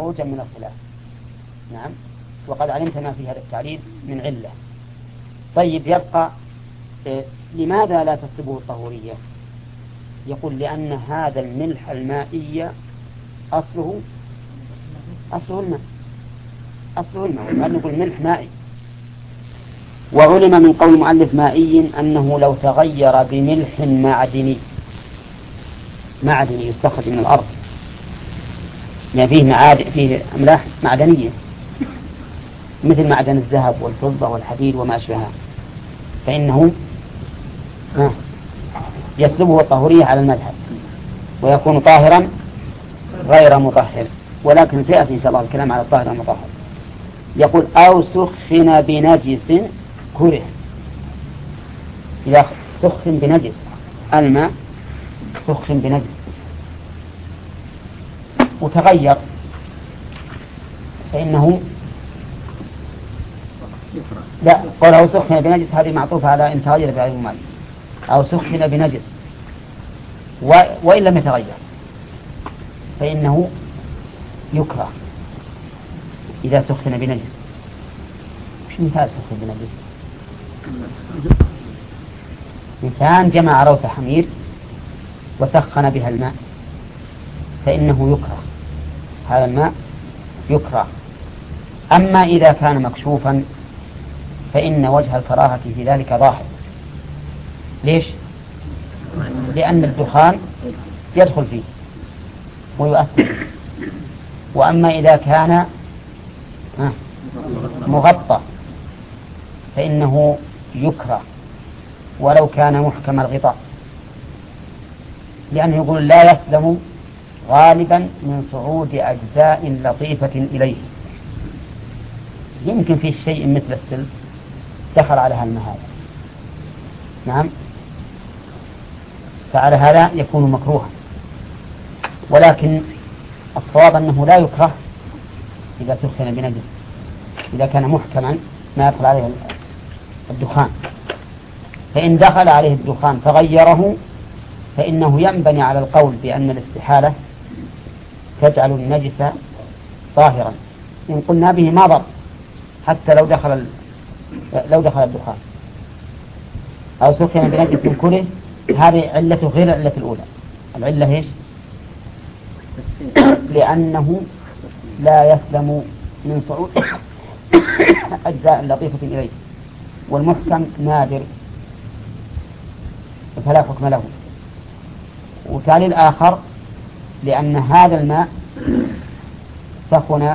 خروجا من الخلاف. نعم، وقد علمت ما في هذا التعريف من علة. طيب، يبقى لماذا لا تصبه الطهورية؟ يقول لأن هذا الملح المائي أصله الماء، وأن نقول ملح مائي. وعلم من قول المؤلف مائي أنه لو تغير بملح معدني يستخرج من الأرض، يعني فيه أملاح معدنية مثل معدن الذهب والفضة والحديد وما أشبهها، فإنه يسلبه الطهورية على المذهب ويكون طاهرا غير مطهر. ولكن سيأتي إن شاء الله الكلام على الطاهر المطهر. يقول أو سخن بنجس كره. إذا سخن بنجس، الماء سخن بنجس وتغير، فإنه لا، قوله سخن بنجس هذه معطوفة على إن تغير بهذه الماء، أو سخن بنجس وإن لم يتغير فإنه يكره إذا سخن بنجس. مش مثال سخن بنجس؟ إنسان جمع روث حمير وسخن بها الماء فإنه يكره، هذا الماء يكره. أما إذا كان مكشوفا فإن وجه الكراهة في ذلك ظاهر. ليش؟ لأن الدخان يدخل فيه ويؤثر. وأما إذا كان مغطى فإنه يكره ولو كان محكم الغطاء، لأنه يقول لا يسلم غالبا من صعود أجزاء لطيفة إليه. يمكن في شيء مثل السلك دخل على هالمهاد، نعم، فعلى هذا يكون مكروها. ولكن الصواب أنه لا يكره إذا سخن بنجس، إذا كان محكما ما يدخل عليه الدخان. فإن دخل عليه الدخان فغيره فإنه ينبني على القول بأن الاستحالة تجعل النجس طاهرا، إن قلنا به ما ضر حتى لو دخل الدخان. أو سخن بنجس كله، هذه علة غير العلة الأولى. العلة إيش؟ لأنه لا يسلم من صعود أجزاء لطيفة إليه، والمحكم نادر فلا حكم له. وتالي الآخر لأن هذا الماء سخن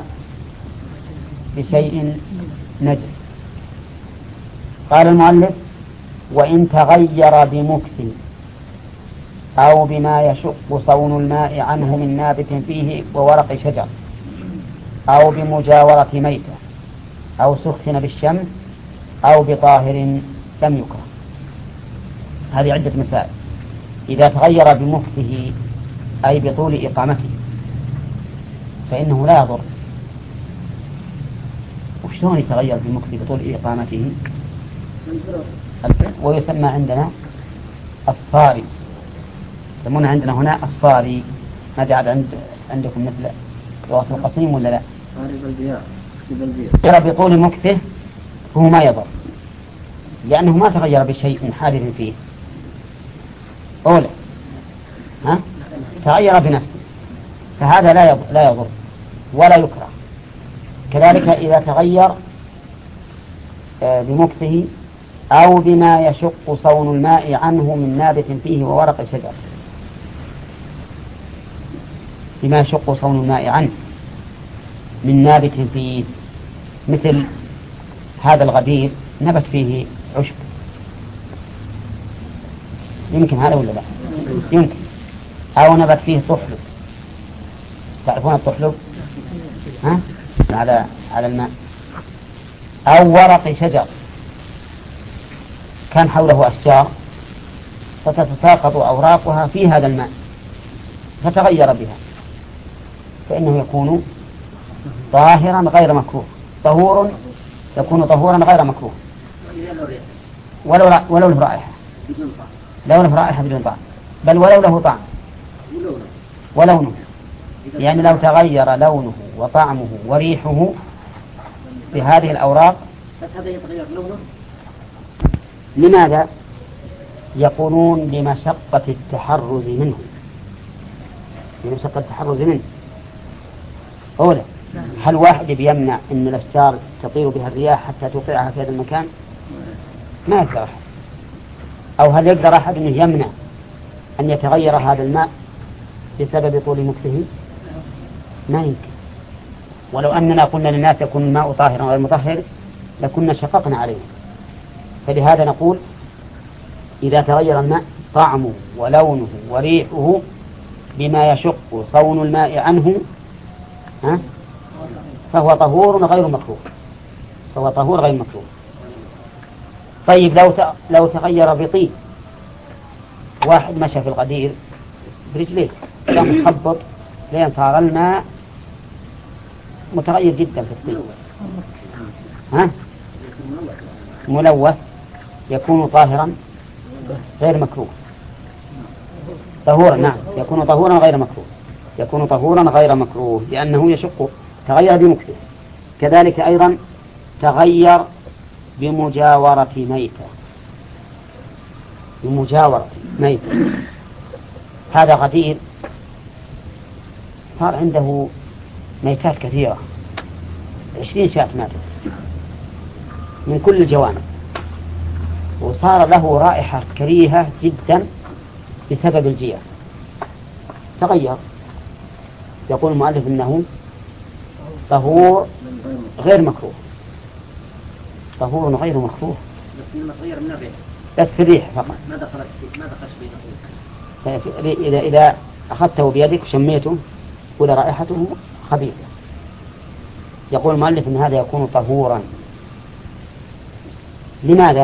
بشيء نجس. قال المؤلف وإن تغير بمكث أو بما يشق صون الماء عنه من نابت فيه وورق شجر أو بمجاورة ميتة أو سخن بالشمس أو بطاهر لم يكره. هذه عدة مسائل. إذا تغير بمكثه أي بطول إقامته فإنه لا يضر. وشلون يتغير بمكث بطول إقامته؟ ويسمى عندنا الصاري، يسمونه عندنا هنا الصاري. هذا عاد عندكم مثل لغة القصيم ولا لا؟ ترى بطول مكثه هو ما يضر لأنه ما تغير بشيء حادث فيه. أولا تغير بنفسه فهذا لا يضر ولا يكره. كذلك إذا تغير بمكثه أو بما يشق صون الماء عنه من نابت فيه وورق شجر. بما يشق صون الماء عنه من نابت فيه، مثل هذا الغدير نبت فيه عشب، يمكن هذا ولا لا؟ يمكن. أو نبت فيه طحلب، تعرفون الطحلب على الماء. أو ورق شجر كان حوله أشجار فتتساقط أوراقها في هذا الماء فتغير بها فإنه يكون طاهرا غير مكروه. يكون طهورا غير مكروه ولو له رائحة، بدون طعم، بل ولو له طعم ولونه، يعني لو تغير لونه وطعمه وريحه بهذه الأوراق. بس هذا يتغير لونه. لماذا؟ يقولون لمشقة التحرز منه، لمشقة التحرز منه. أولا، هل واحد بيمنع أن الأشجار تطير بها الرياح حتى توقعها في هذا المكان؟ ما يقدر أحد. أو هل يقدر أحد أنه يمنع أن يتغير هذا الماء بسبب طول مكثه؟ ما يمكن. ولو أننا قلنا للناس يكون الماء طاهرا غير مطهر لكنا شققنا عليه. فلهذا نقول إذا تغير الماء طعمه ولونه وريحه بما يشق صون الماء عنه فهو طهور غير مكروه، فهو طهور غير مكروه. طيب لو تغير بطين، واحد مشى في الغدير برجليه كان مخبط لين صار الماء متغير جدا في الطين، ملوث، يكون طاهرا غير مكروه، طهورا. نعم، يكون طهورا غير مكروه، يكون طهورا غير مكروه لأنه يشق، تغير بمكثه. كذلك أيضا تغير بمجاورة ميتة، بمجاورة ميتة. هذا غدير صار عنده ميتات كثيرة، 20 شاة ماتت من كل الجوانب، وصار له رائحة كريهة جدا بسبب الجياع، تغير. يقول المؤلف إنه طهور غير مكروه، طهور غير مكروه، بس في الريح فقط. ما دخلش فيه. إذا أخذته بيدك وشميته ولا رائحته خبيثة. يقول المؤلف إن هذا يكون طهورا. لماذا؟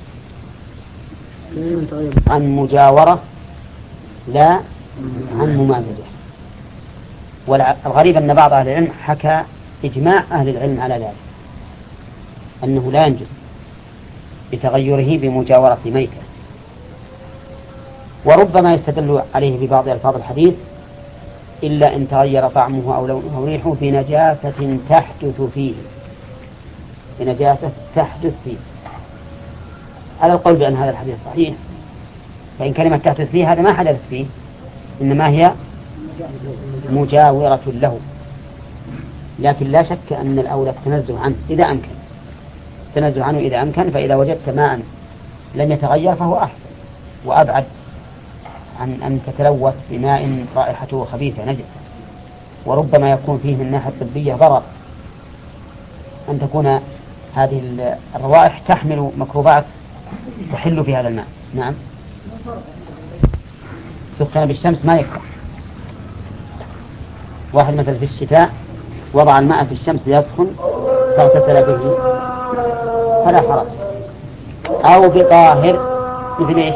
عن مجاورة لا عن ممازجة. والغريب أن بعض أهل العلم حكى إجماع أهل العلم على ذلك، أنه لا ينجز بتغيره بمجاورة ميتة. وربما يستدل عليه ببعض ألفاظ الحديث إلا إن تغير طعمه أو لونه أو ريحه بنجاسة تحدث فيه، بنجاسة تحدث فيه. على القول بأن هذا الحديث صحيح، فإن كلمة تحدث فيه هذا ما حدث فيه، إنما هي مجاورة له. لكن لا شك أن الأولى التنزه عنه إذا أمكن، التنزه عنه إذا أمكن. فإذا وجدت ماء لم يتغير فهو أحسن وأبعد عن أن تتلوث بماء رائحته خبيثة نجسة. وربما يكون فيه من الناحية الطبية ضرر، أن تكون هذه الروائح تحمل ميكروبات تحل في هذا الماء. نعم، سخن بالشمس ما يكره. واحد مثلا في الشتاء وضع الماء في الشمس ليسخن فاغتسل به فلا حرج. أو بطاهر مثل إيش؟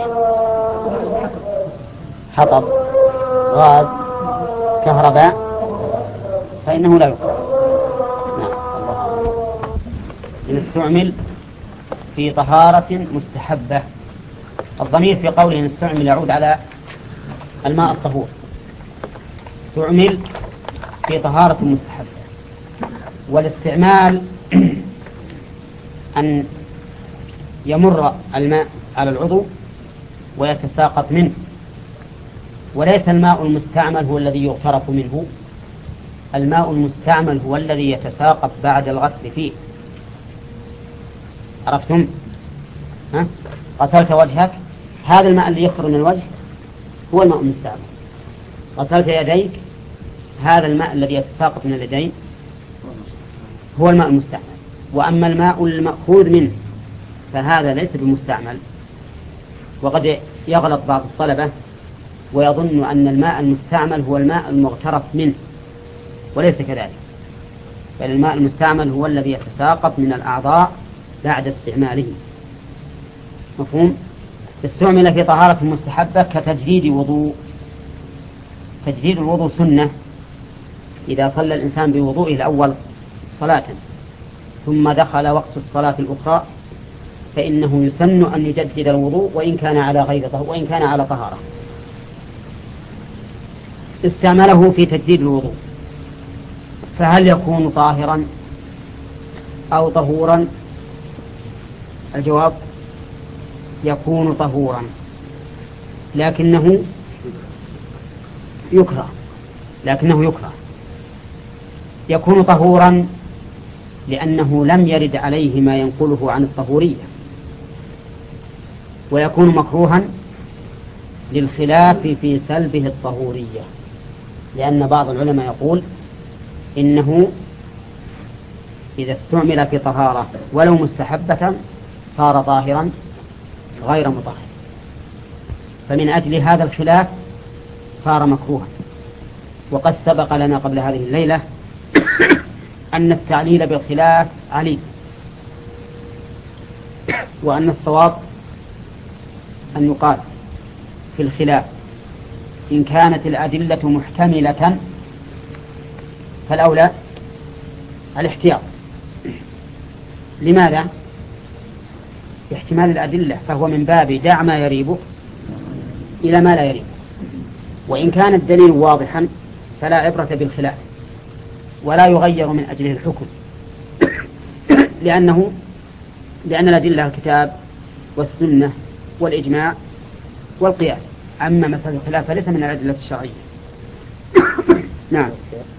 حطب، غاز، كهرباء، فإنه لا يكره. نعم، الله إن استعمل في طهارة مستحبة. الضمير في قوله إن استعمل يعود على الماء الطهور. استعمل في طهارة مستحبة. والاستعمال أن يمر الماء على العضو ويتساقط منه، وليس الماء المستعمل هو الذي يغترف منه. الماء المستعمل هو الذي يتساقط بعد الغسل فيه. عرفتم؟ غسلت وجهك، هذا الماء اللي يخرج من الوجه هو الماء المستعمل. غسلت يديك، هذا الماء الذي يتساقط من اليدين هو الماء المستعمل. وأما الماء المأخوذ منه فهذا ليس بمستعمل. وقد يغلط بعض الطلبة ويظن أن الماء المستعمل هو الماء المغترف منه، وليس كذلك، بل الماء المستعمل هو الذي يتساقط من الأعضاء بعد استعماله. مفهوم؟ استعمل في طهارة مستحبة كتجديد وضوء. تجديد الوضوء سنة إذا صلى الإنسان بوضوئه الأول صلاة ثم دخل وقت الصلاة الأخرى فإنه يسن أن يجدد الوضوء وإن كان على غير طهارة، وإن كان على طهارة. استعمله في تجديد الوضوء فهل يكون طاهرا أو طهورا؟ الجواب يكون طهورا، لكنه يكره. يكون طهورا لأنه لم يرد عليه ما ينقله عن الطهورية، ويكون مكروها للخلاف في سلبه الطهورية، لأن بعض العلماء يقول إنه إذا استعمل في طهارة ولو مستحبة صار طاهرا غير مطهر، فمن أجل هذا الخلاف صار مكروها. وقد سبق لنا قبل هذه الليلة أن التعليل بالخلاف عليل، وأن الصواب أن يقال في الخلاف إن كانت الأدلة محتملة فالأولى الاحتياط. لماذا؟ احتمال الأدلة فهو من باب دع ما يريبك إلى ما لا يريبك، وإن كان الدليل واضحا فلا عبرة بالخلاف ولا يغير من أجله الحكم، لأن الأدلة الكتاب والسنة والإجماع والقياس. أما مثل الخلاف فليس من الأدلة الشرعية. نعم.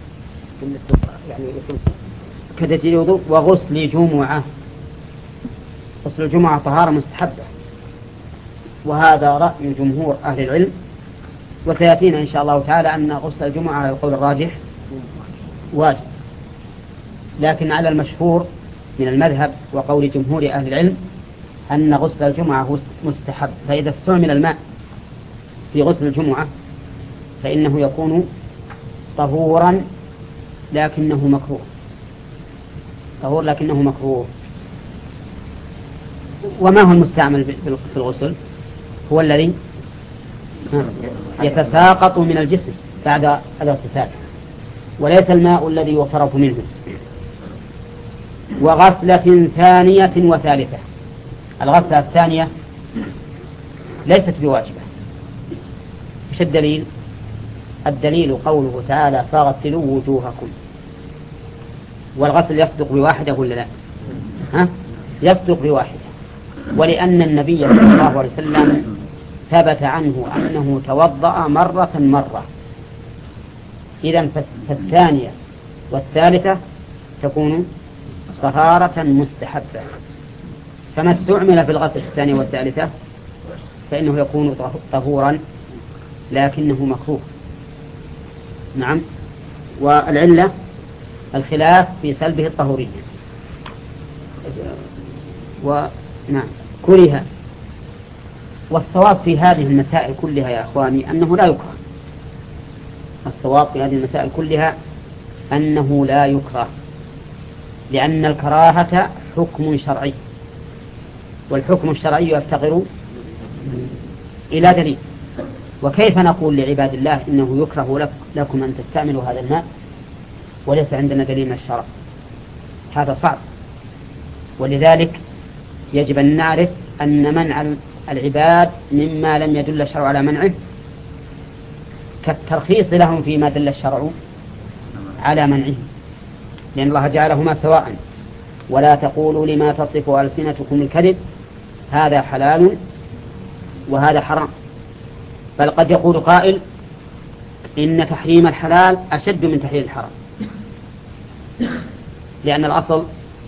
كتجديد الوضوء وغسل جمعة. غسل الجمعة طهارة مستحبة، وهذا رأي جمهور أهل العلم، وسيأتينا إن شاء الله تعالى أن غسل الجمعة على القول الراجح واجب، لكن على المشهور من المذهب وقول جمهور أهل العلم أن غسل الجمعة مستحب. فإذا استعمل الماء في غسل الجمعة فإنه يكون طهورا لكنه مكروه. وما هو المستعمل في الغسل؟ هو الذي يتساقط من الجسم بعد الاغتسال، وليس الماء الذي يصرف منه. وغسلة ثانية وثالثة. الغسلة الثانية ليست بواجبة. مش الدليل؟ الدليل قوله تعالى فاغسلوا وجوهكم. والغسل يصدق بواحدة ولا لا؟ يصدق بواحدة، ولأن النبي صلى الله عليه وسلم ثبت عنه أنه توضأ مرة. إذن فالثانية والثالثة تكون طهارة مستحبة، فما استعمل في الغسل الثانية والثالثة فإنه يكون طهورا لكنه مكروه. نعم. والعلة الخلاف في سلبه الطهورية. ونعم كره. والصواب في هذه المسائل كلها يا أخواني أنه لا يكره. الصواب في هذه المسائل كلها أنه لا يكره، لأن الكراهة حكم شرعي، والحكم الشرعي يفتقر إلى دليل. وكيف نقول لعباد الله إنه يكره لكم أن تستعملوا هذا الماء وليس عندنا دليل من الشرع؟ هذا صعب. ولذلك يجب أن نعرف أن منع العباد مما لم يدل الشرع على منعه كالترخيص لهم فيما دل الشرع على منعه، لأن الله جعلهما سواء. ولا تقولوا لما تصف ألسنتكم الكذب هذا حلال وهذا حرام، بل قد يقول قائل إن تحريم الحلال أشد من تحريم الحرام، لأن الأصل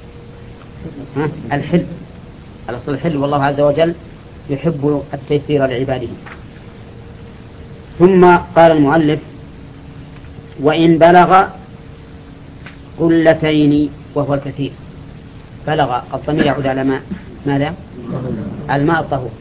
الحل. الأصل الحل، والله عز وجل يحب التيسير لعباده. ثم قال المؤلف وإن بلغ قلتين وهو الكثير. بلغ الضمير يعود على ماذا؟ الماء الطهور.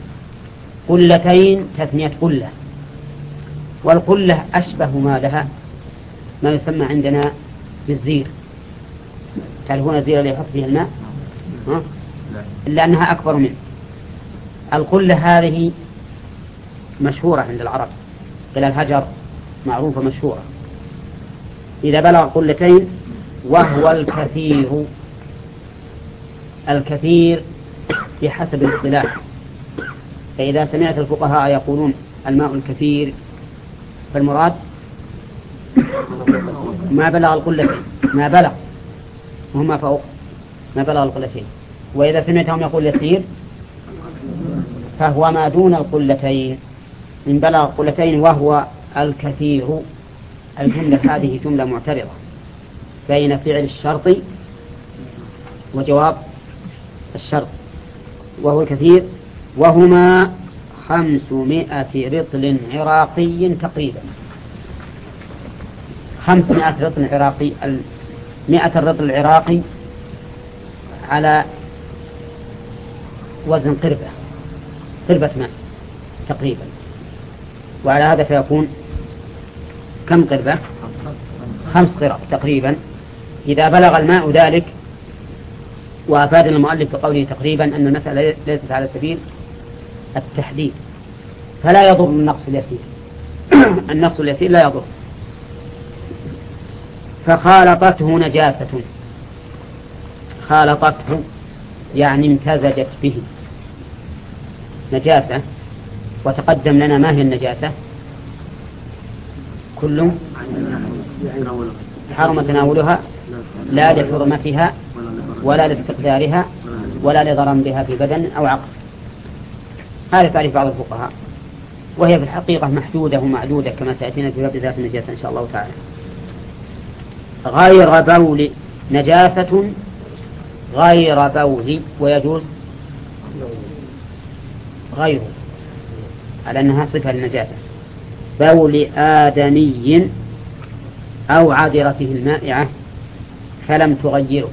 قلتين تثنية قلة، والقلة أشبه ما لها ما يسمى عندنا بالزير. تعرفون الزير اللي يحط فيه الماء؟ إلا أنها أكبر منه. القلة هذه مشهورة عند العرب، إلى الهجر معروفة مشهورة. إذا بلغ قلتين وهو الكثير. الكثير بحسب الاصطلاح، فإذا سمعت الفقهاء يقولون الماء الكثير فالمراد ما بلغ القلتين، ما بلغ وهما فوق ما بلغ القلتين. وإذا سمعتهم يقول يسير فهو ما دون القلتين. إن بلغ القلتين وهو الكثير. الجملة هذه جملة معترضة بين فعل الشرط وجواب الشرط، وهو الكثير، وهما 500 رطل عراقي تقريبا. 500 رطل عراقي. 100 الرطل العراقي على وزن قربة ماء تقريبا، وعلى هذا فيكون كم قربة؟ 5 قرب تقريبا. إذا بلغ الماء ذلك، وأفاد المؤلف بقوله تقريبا أن المسألة ليست على سبيل التحديد، فلا يضر النقص اليسير. النقص اليسير لا يضر. فخالطته نجاسة. خالطته يعني امتزجت به نجاسة. وتقدم لنا ما هي النجاسة. كل حرم تناولها لا لحرمتها ولا لاستقدارها ولا لضرم بها في بدن أو عقل. هذا تعريف بعض الفقهاء، وهي في الحقيقة محدودة ومعدودة كما سيأتينا في باب ذات النجاسة إن شاء الله تعالى. غير بول نجاسة غير بول، ويجوز غيره على أنها صفة للنجاسة. بول آدمي أو عذرته المائعة فلم تغيره.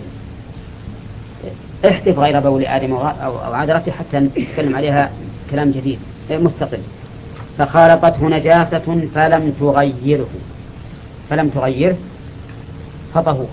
احذف غير بول آدم أو عذرته حتى نتكلم عليها كلام جديد مستقل. فخالطته نجاسة فلم تغيره. فلم تغيره فطهور.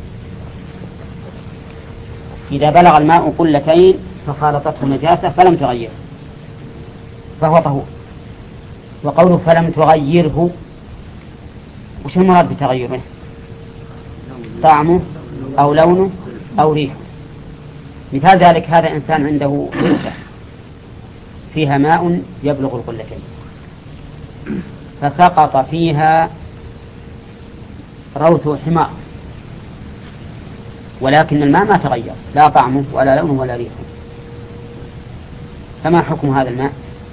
إذا بلغ الماء قلتين فخالطته نجاسة فلم تغيره فهو طهور. وقوله فلم تغيره، وش المراد بتغيره؟ طعمه أو لونه أو ريحه. مثال ذلك هذا إنسان عنده بركة فيها ماء يبلغ القلتين، فسقط فيها روث حمار، ولكن الماء ما تغير لا طعمه ولا لونه ولا ريحه، فما حكم هذا الماء؟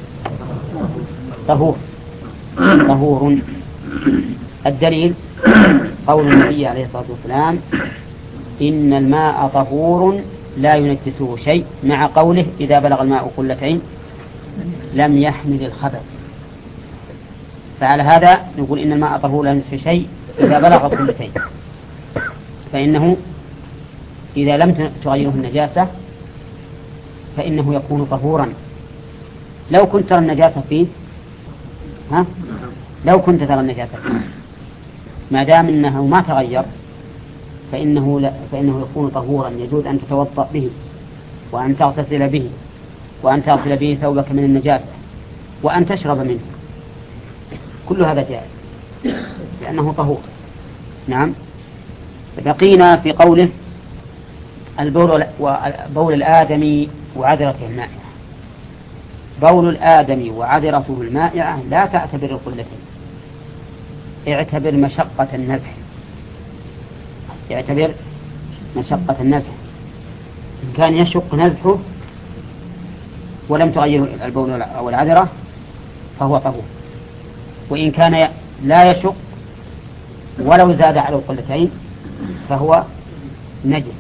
طهور. الدليل قول النبي عليه الصلاة والسلام إن الماء طهور لا ينجسه شيء، مع قوله إذا بلغ الماء قلتين لم يحمل الخبث. فعلى هذا نقول إن الماء طهور لا ينجسه شيء إذا بلغ قلتين، فإنه إذا لم تغيره النجاسة فإنه يكون طهورا. لو كنت ترى النجاسة فيه لو كنت ترى النجاسة فيه ما دام إنه ما تغير فإنه يكون طهورا. يجوز أن تتوضأ به وأن تغتسل به وأن تغسل به ثوبك من النجاسة وأن تشرب منه، كل هذا جائز لأنه طهور. نعم. بقينا في قوله بول الآدمي وعذرته المائعة. بول الآدمي وعذرته المائعة لا تعتبر القلتين، اعتبر مشقة النزح. اعتبر مشقة النزح. إن كان يشق نزحه ولم تغير البول أو العذرة فهو طهور، وإن كان لا يشق ولو زاد على القلتين فهو نجس.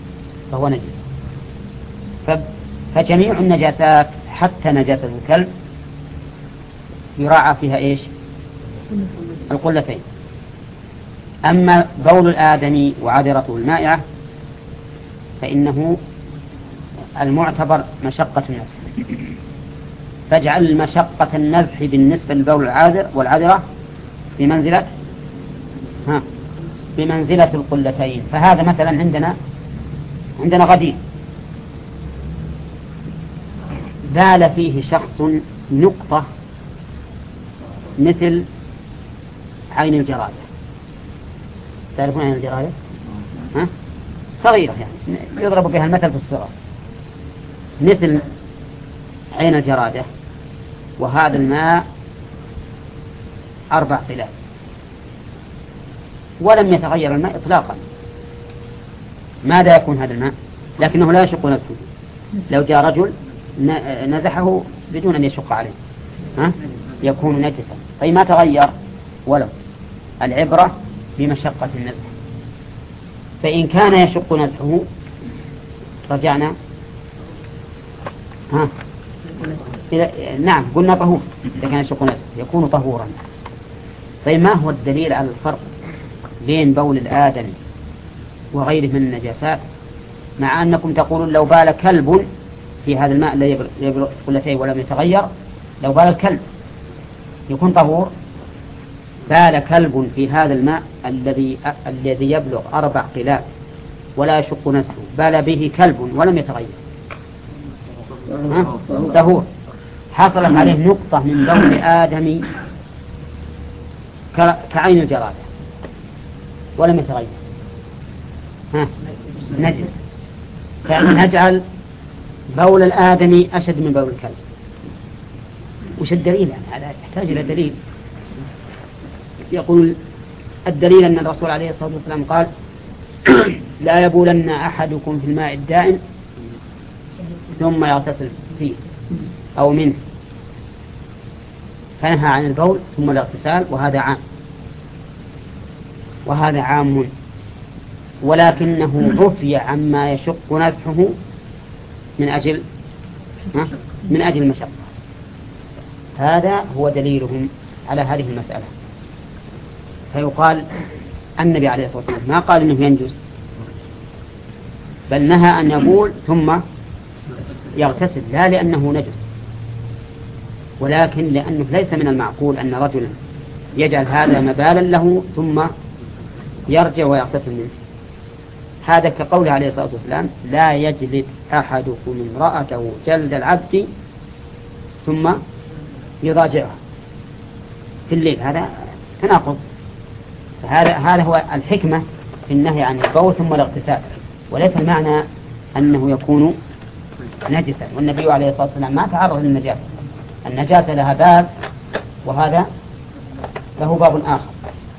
فجميع النجاسات حتى نجاسة الكلب يراعى فيها إيش؟ القلتين. أما بول الآدمي وعذرته المائعة فإنه المعتبر مشقة النزح، فاجعل مشقة النزح بالنسبة للبول والعذرة بمنزلة القلتين. فهذا مثلا عندنا غدير بال فيه شخص نقطة مثل عين الجرادة. تعرفون عين الجرادة؟ صغيرة يعني يضرب بها المثل في الصغر، مثل عين الجرادة. وهذا الماء 4 قلال ولم يتغير الماء إطلاقا، ماذا يكون هذا الماء؟ لكنه لا يشق نزحه. لو جاء رجل نزحه بدون أن يشق عليه يكون نجسا. طيب ما تغير ولو، العبرة بمشقة النزح. فإن كان يشق نزحه رجعنا نعم قلنا طهور. إذا كان يشق نزحه يكون طهورا. طيب ما هو الدليل على الفرق بين بول الآدمي وغيره من النجاسات، مع أنكم تقولون لو بال كلب في هذا الماء الذي يبلغ قلتين ولم يتغير، لو بال الكلب يكون طهور؟ بال كلب في هذا الماء الذي يبلغ 4 قلاب ولا يشق نزحه، بال به كلب ولم يتغير، طهور. حصلت عليه نقطة من بول آدمي كعين الجرادة ولم يتغير، نجس. فنجعل بول الآدمي أشد من بول الكلب. وش الدليل؟ هذا يحتاج إلى دليل. يقول الدليل أن الرسول عليه الصلاة والسلام قال لا يبولن أحدكم في الماء الدائم ثم يغتسل فيه أو منه، فنهى عن البول ثم الاغتسال، وهذا عام ولكنه عفي عما يشق نزحه من أجل المشقة. هذا هو دليلهم على هذه المسألة. فيقال النبي عليه الصلاة والسلام ما قال إنه ينجس، بل نهى أن يبول ثم يغتسل، لا لأنه نجس، ولكن لأنه ليس من المعقول أن رجلا يجعل هذا مبالا له ثم يرجع ويغتسل منه. هذا كقوله عليه الصلاة والسلام لا يجلد أحدكم امرأته جلد العبد ثم يضاجعها في الليل، هذا تناقض. هذا هو الحكمة في النهي عن البول ثم الاغتسال، وليس المعنى أنه يكون نجسا. والنبي عليه الصلاة والسلام ما تعرض للنجاسة، النجاسة لها باب وهذا له باب آخر.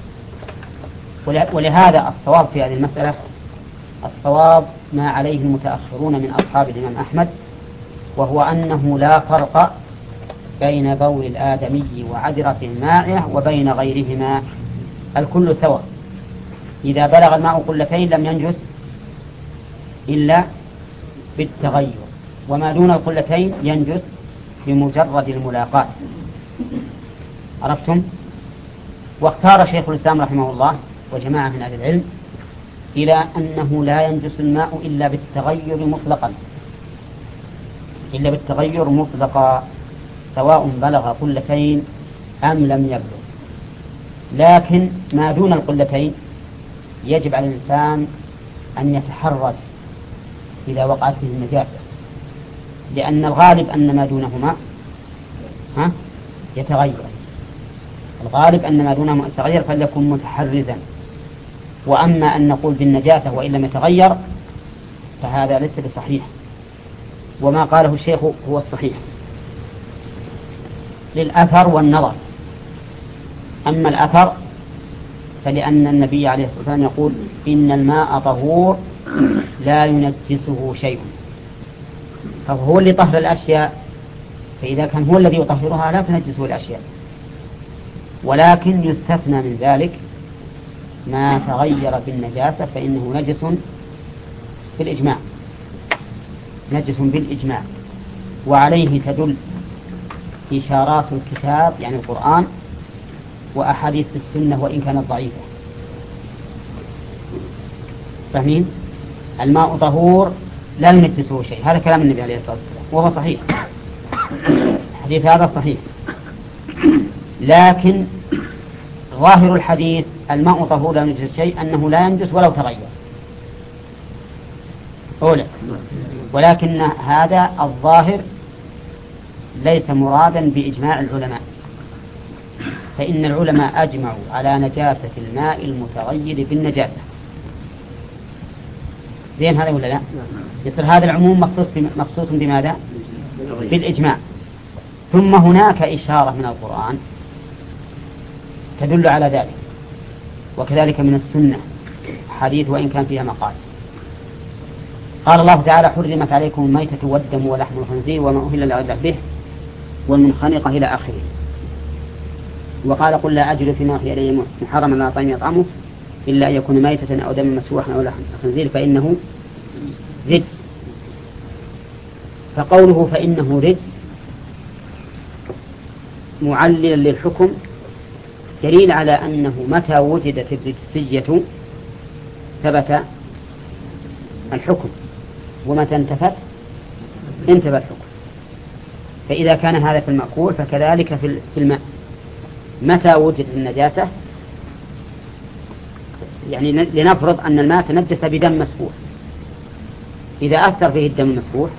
ولهذا الصواب في هذه المسألة، الصواب ما عليه المتأخرون من أصحاب الإمام أحمد، وهو أنه لا فرق بين بول الآدمي وعذرة المائع وبين غيرهما، الكل سواء. إذا بلغ الماء قلتين لم ينجس إلا بالتغير، وما دون القلتين ينجس بمجرد الملاقاة. عرفتم؟ واختار شيخ الإسلام رحمه الله وجماعة من أهل العلم إلى أنه لا ينجس الماء إلا بالتغير مطلقا، سواء بلغ قلتين أم لم يبلغ. لكن ما دون القلتين يجب على الإنسان أن يتحرز إذا وقعت فيه النجاسة، لأن الغالب أن ما دونهما يتغير. الغالب أن ما دونهما يتغير فليكن متحرزا. وأما أن نقول بالنجاسة وإن لم يتغير فهذا ليس بصحيح، وما قاله الشيخ هو الصحيح للأثر والنظر. أما الأثر فلأن النبي عليه الصلاة والسلام يقول إن الماء طهور لا ينجسه شيء، فهو اللي طهر الأشياء، فإذا كان هو الذي يطهرها لا تنجسه الأشياء. ولكن يستثنى من ذلك ما تغير بالنجاسة فإنه نجس بالإجماع، وعليه تدل إشارات الكتاب يعني القرآن وأحاديث السنة وإن كانت ضعيفة. فاهمين؟ الماء طهور لا ينجسه شيء، هذا كلام النبي عليه الصلاة والسلام وهو صحيح، الحديث هذا صحيح. لكن ظاهر الحديث الماء طهور لا ينجس شيء أنه لا ينجس ولو تغير أولا، ولكن هذا الظاهر ليس مرادا بإجماع العلماء، فإن العلماء أجمعوا على نجاسة الماء المتغير بالنجاسة. زين هذا ولا لا؟ يصير هذا العموم مخصوص بماذا؟ بالإجماع. ثم هناك إشارة من القرآن تدل على ذلك، وكذلك من السنة حديث وإن كان فيها مقال. قال الله تعالى: حرمت عليكم الميتة والدم ولحم الخنزير وما أهل لغير الله به والمنخنقة إلى آخره. وقال: قل لا أجد فيما أوحي إلي محرما على طعام يطعمه إلا أن يكون ميتة أو دم مسفوحا أو لحم الخنزير فإنه رجس. فقوله فإنه رجس معللا للحكم دليل على أنه متى وجدت الرجسية ثبت الحكم، ومتى انتفت انتفى الحكم. فإذا كان هذا في المأكول فكذلك في الماء. متى وجدت النجاسة، يعني لنفرض أن الماء تنجس بدم مسفوح، إذا أثر فيه الدم المسفوح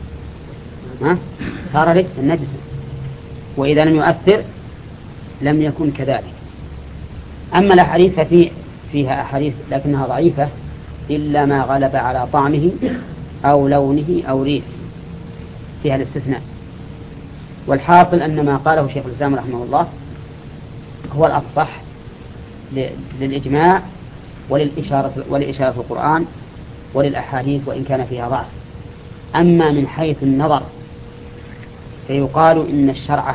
صار رجسا نجسا، وإذا لم يؤثر لم يكن كذلك. أما الأحاديث فيها أحاديث لكنها ضعيفة إلا ما غلب على طعمه أو لونه أو ريحه، فيها الاستثناء. والحاصل أن ما قاله شيخ الإسلام رحمه الله هو الأصح للإجماع ولإشارة القرآن وللأحاديث وإن كان فيها ضعف. أما من حيث النظر فيقال إن الشرع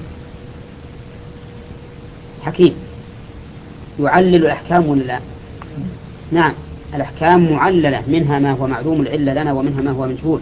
حكيم يعلل الأحكام ولا لا؟ نعم، الأحكام معللة، منها ما هو معلوم العلة لنا ومنها ما هو مجهول.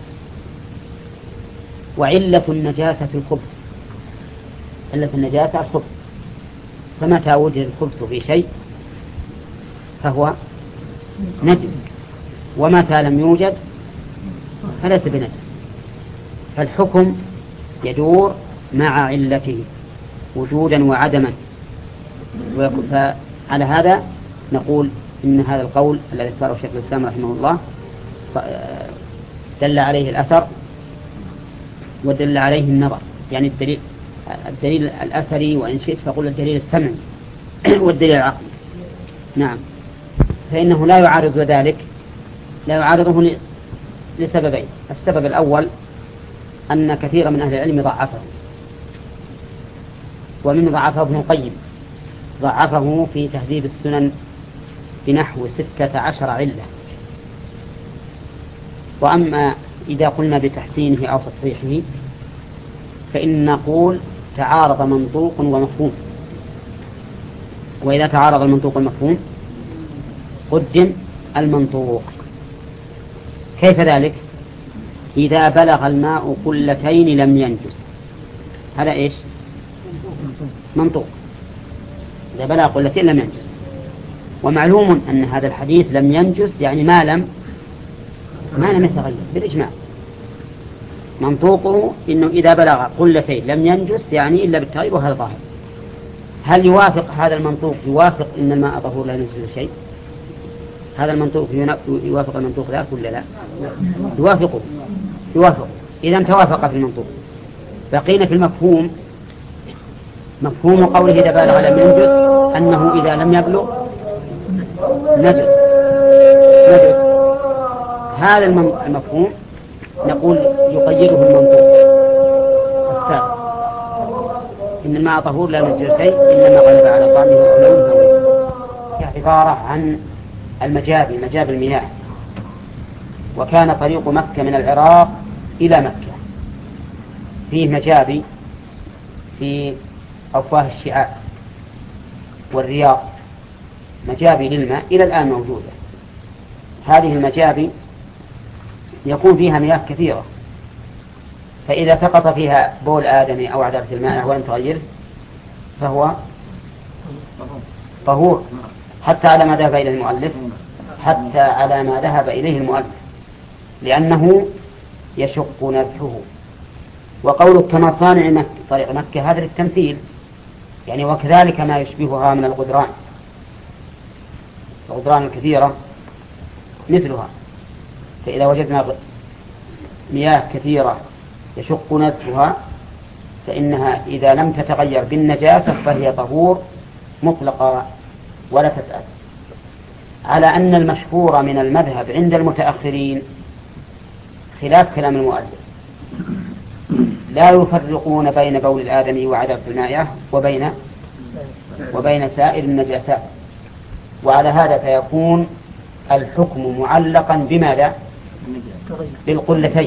وعلة النجاسة الخبث، علة النجاسة الخبث، فمتى وجد الخبث في شيء فهو نجس، ومتى لم يوجد فليس بنجس. فالحكم يدور مع علته وجودا وعدما. فعلى هذا نقول إن هذا القول الذي اختاره شيخ الإسلام رحمه الله دل عليه الأثر ودل عليه النظر، يعني الدليل الأثري، وإن شئت فقل الدليل السمعي والدليل العقلي. نعم، فإنه لا يعارض ذلك، لا يعارضه لسببين. السبب الأول أن كثير من أهل العلم ضعفه، ومن ضعفه ابن القيم، ضعفه في تهذيب السنن بنحو 16 علة. وأما إذا قلنا بتحسينه أو تصحيحه فإن نقول تعارض منطوق ومفهوم، وإذا تعارض المنطوق والمفهوم قدم المنطوق. كيف ذلك؟ إذا بلغ الماء قلتين لم ينجس، هذا إيش؟ منطوق. إذا بلغ قلتين لم ينجس، ومعلوم أن هذا الحديث لم ينجس يعني ما لم يتغير بالإجماع. منطوقه إنه إذا بلغ قلتين لم ينجس يعني إلا بالتغير، وهذا ظاهر. هل يوافق هذا المنطوق يوافق إن الماء طهور لا ينجس شيء؟ هذا المنطوق يوافق المنطوق ذاك ولا لا؟ يوافقه. إذا توافق في المنطوق. بقينا في المفهوم. مفهوم قوله إذا بلغ لم ينجس أنه إذا لم يبلغ نجس. هذا المفهوم نقول يقيده المنطوق السابق، إن الماء طهور لا ينجس شيء إنما غلب على طعمه ولونه. عبارة عن مجاب المياه. وكان طريق مكة من العراق إلى مكة فيه مجابي في أفواه الشعاب والرياض، مجابي للماء إلى الآن موجودة. هذه المجابي يكون فيها مياه كثيرة، فإذا سقط فيها بول آدمي أو عذبة الماء ولم تغيره فهو طهور، حتى على ما ذهب إليه المؤلف لأنه يشق نزحه. وقولك كما صانع طريق مكة هذا للتمثيل، يعني وكذلك ما يشبهها من الغدران الكثيرة مثلها. فإذا وجدنا مياه كثيرة يشق نزحها فإنها إذا لم تتغير بالنجاسة فهي طهور مطلقة ولا تسأل. على أن المشهور من المذهب عند المتأخرين خلاف كلام المؤلف، لا يفرقون بين بول الآدمي وعذبة المائعة وبين سائر النجاسات، وعلى هذا فيكون الحكم معلقا بماذا؟ بالقلتين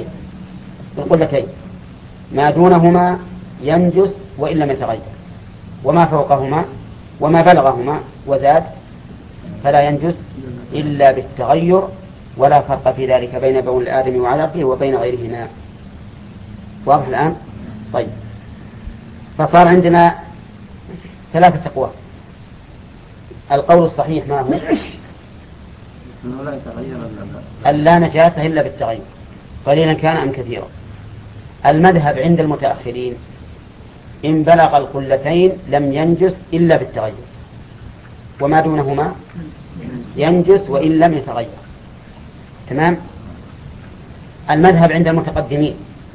ما دونهما ينجس وإن لم يتغير، وما فوقهما وما بلغهما وزاد فلا ينجس إلا بالتغير، ولا فرق في ذلك بين بول الآدم وعلقه وبين غيرهما. واضح الآن؟ طيب، فصار عندنا 3 أقوال. القول الصحيح ما هو؟ ألا نجاسة إلا بالتغير قليلا كان أم كثيرا. المذهب عند المتأخرين إن بلغ القلتين لم ينجس إلا بالتغير، وما دونهما ينجس وإن لم يتغير. تمام. المذهب عند المتقدمين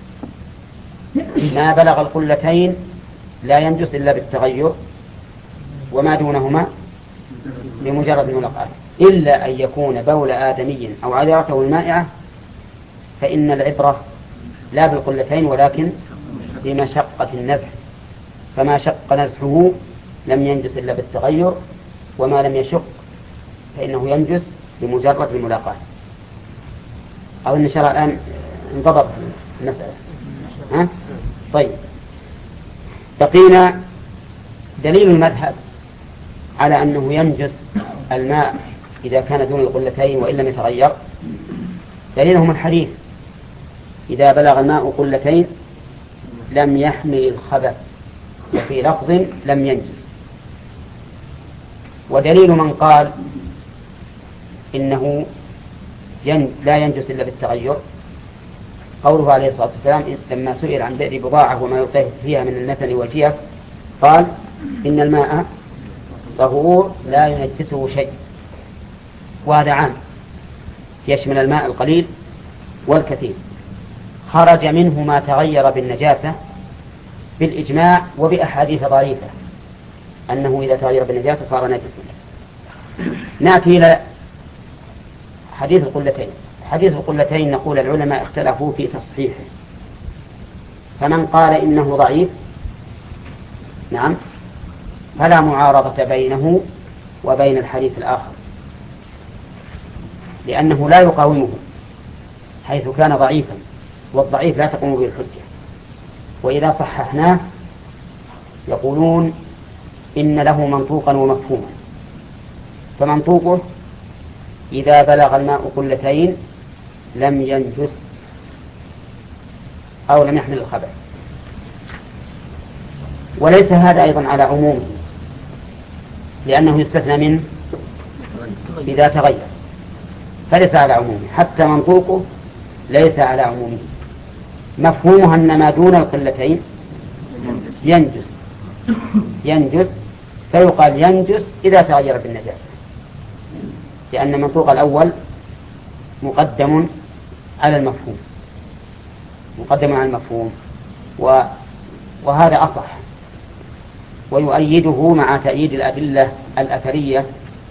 ما بلغ القلتين لا ينجس إلا بالتغير، وما دونهما بمجرد الملاقاة، إلا أن يكون بول آدمي أو عذرته المائعة، فإن العبرة لا بالقلتين ولكن بمشقة النزح، فما شق نزحه لم ينجس إلا بالتغير، وما لم يشق فإنه ينجس بمجرد الملاقاة. أو إن شاء الله الآن انضبط المسألة. ها؟ طيب، بقينا دليل المذهب على أنه ينجس الماء إذا كان دون القلتين وإن لم يتغير. دليلهم الحديث إذا بلغ الماء قلتين لم يحمل الخبث، وفي لفظ لم ينجس. ودليل من قال إنه لا ينجس إلا بالتغير قوله عليه الصلاة والسلام لما سئل عن بئر بضاعة وما يطهر فيها من النتن والجيف قال إن الماء طهور لا ينجسه شيء. وهذا عام يشمل الماء القليل والكثير، خرج منه ما تغير بالنجاسة بالإجماع وبأحاديث ضعيفة أنه إذا تغير بالنجاسة صار نجسا. نأتي إلى حديث القلتين. حديث القلتين نقول العلماء اختلفوا في تصحيحه، فمن قال إنه ضعيف نعم فلا معارضة بينه وبين الحديث الآخر، لأنه لا يقاومه حيث كان ضعيفا، والضعيف لا تقوم به الحجة. وإذا صححناه يقولون إن له منطوقا ومفهوما. فمنطوقه إذا بلغ الماء قلتين لم ينجس أو لم يحمل الخبث. وليس هذا أيضا على عمومه، لأنه يستثنى منه إذا تغير، فليس على عمومه. حتى منطوقه ليس على عمومه. مفهومها أن ما دون القلتين ينجس فيقال ينجس إذا تغير بالنجاسة، لأن منطوق الأول مقدم على المفهوم، وهذا أصح، ويؤيده مع تأييد الأدلة الأثرية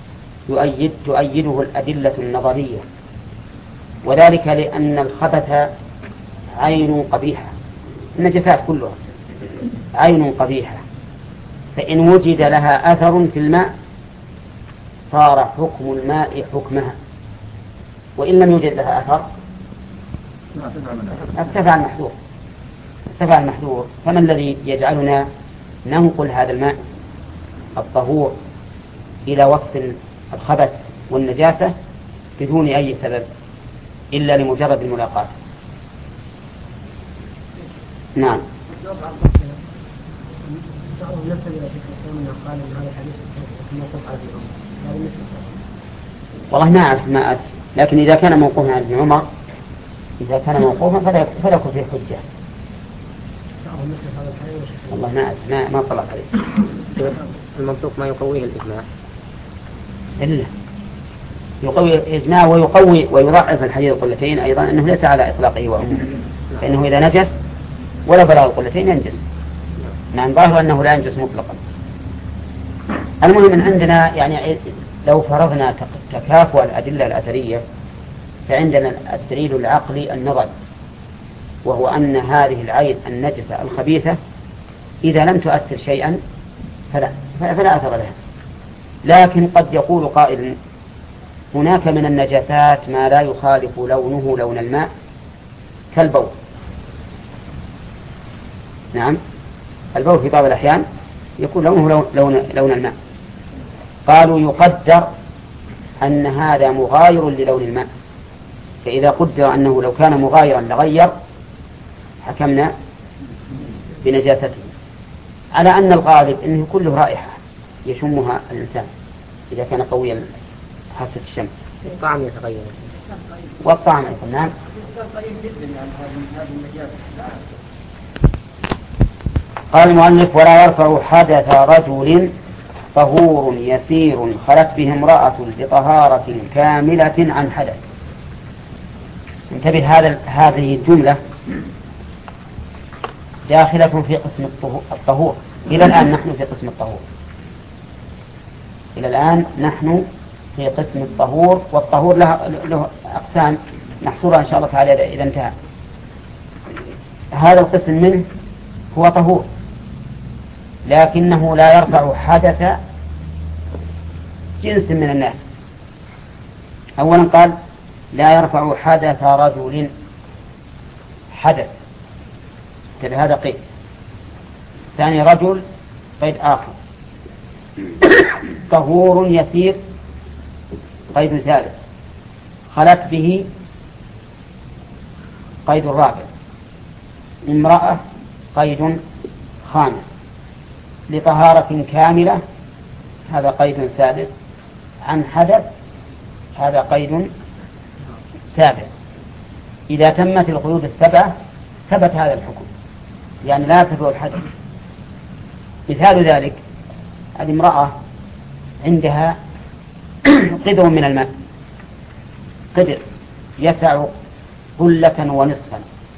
تؤيده الأدلة النظرية، وذلك لأن الخبث عين قبيحة، النجسات كلها عين قبيحة، فإن وجد لها أثر في الماء صار حكم الماء حكمها، وإن لم يوجد لها أثر ارتفع المحذور. فما الذي يجعلنا ننقل هذا الماء الطهور إلى وصف الخبث والنجاسة بدون أي سبب إلا لمجرد الملاقاة؟ نعم. والله ما أعرف لكن إذا كان موقوفا عن ابن عمر فلا يكون فيه حجة. والله ما طلع عليه. المنطوق ما يقويه الإجماع إلا يقوي الإجماع ويقوي ويضعف الحديث القلتين أيضا أنه ليس على إطلاقه وعمومه، فإنه إذا نجس ولا بلغ القلتين ينجس. نعم، ظاهر أنه لا ينجس مطلقا. المهم أن عندنا يعني لو فرضنا تكافؤ الأدلة الأثرية فعندنا الدليل العقلي النظري، وهو أن هذه العين النجسة الخبيثة إذا لم تؤثر شيئا فلا أثر لها، لكن قد يقول قائل هناك من النجاسات ما لا يخالف لونه لون الماء كالبول. نعم، البول في بعض الأحيان يكون لونه لون الماء. قالوا يقدر أن هذا مغاير للون الماء، فإذا قدر أنه لو كان مغايرا لغير حكمنا بنجاسته، على أن الغالب أنه كله رائحة يشمها الإنسان إذا كان قويا حاسة الشم. الطعم يتغير والطعم أيضا. نعم. قال المؤلف ولا يرفع حدث رجل طهور يسير خلت به امرأة لطهارة كاملة عن حدث. انتبه، هذه الجملة داخلة في قسم الطهور. إلى الآن نحن في قسم الطهور، إلى الآن نحن في قسم الطهور، والطهور له أقسام نحصرها إن شاء الله تعالى إذا انتهى. هذا القسم منه هو طهور، لكنه لا يرفع حدث جنس من الناس. أولا قال لا يرفع حدث رجل، حدث هذا قيد. ثاني رجل قيد آخر. طهور يسير قيد ثالث. خلت به قيد رابع. امرأة قيد خامس. لطهارة كاملة هذا قيد سادس. عن حدث هذا قيد سابع. إذا تمت القيود السبعة ثبت هذا الحكم، يعني لا يرتفع الحدث. مثال ذلك الامرأة عندها قدر من الماء، قدر يسع قلة ونصفا.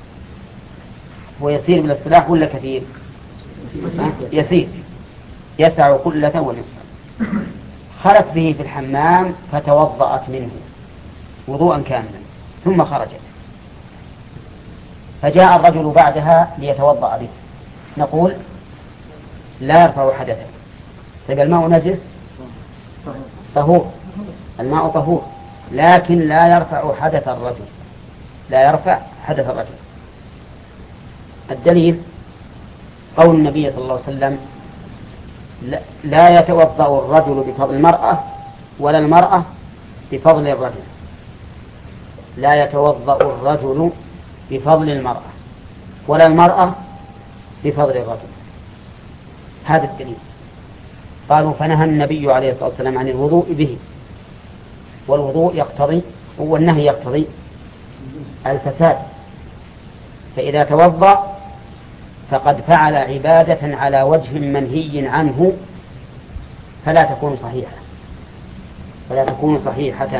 ويسير بالاصطلاح ولا كثير؟ يسير، يسع قلة ونصفا. خلت به في الحمام فتوضأت منه وضوءا كاملا ثم خرجت، فجاء الرجل بعدها ليتوضأ به، نقول لا يرفع حدثا. طيب الماء نجس طهور، الماء طهور، لكن لا يرفع حدث الرجل، لا يرفع حدث الرجل. الدليل قول النبي صلى الله عليه وسلم لا يتوضأ الرجل بفضل المرأة ولا المرأة بفضل الرجل. لا يتوضأ الرجل بفضل المرأة ولا المرأة بفضل الرجل. هذا الدليل. قالوا فنهى النبي عليه الصلاة والسلام عن الوضوء به، والوضوء يقتضي والنهي يقتضي الفساد، فإذا توضأ فقد فعل عبادة على وجه منهي عنه فلا تكون صحيحة، فلا تكون صحيحة.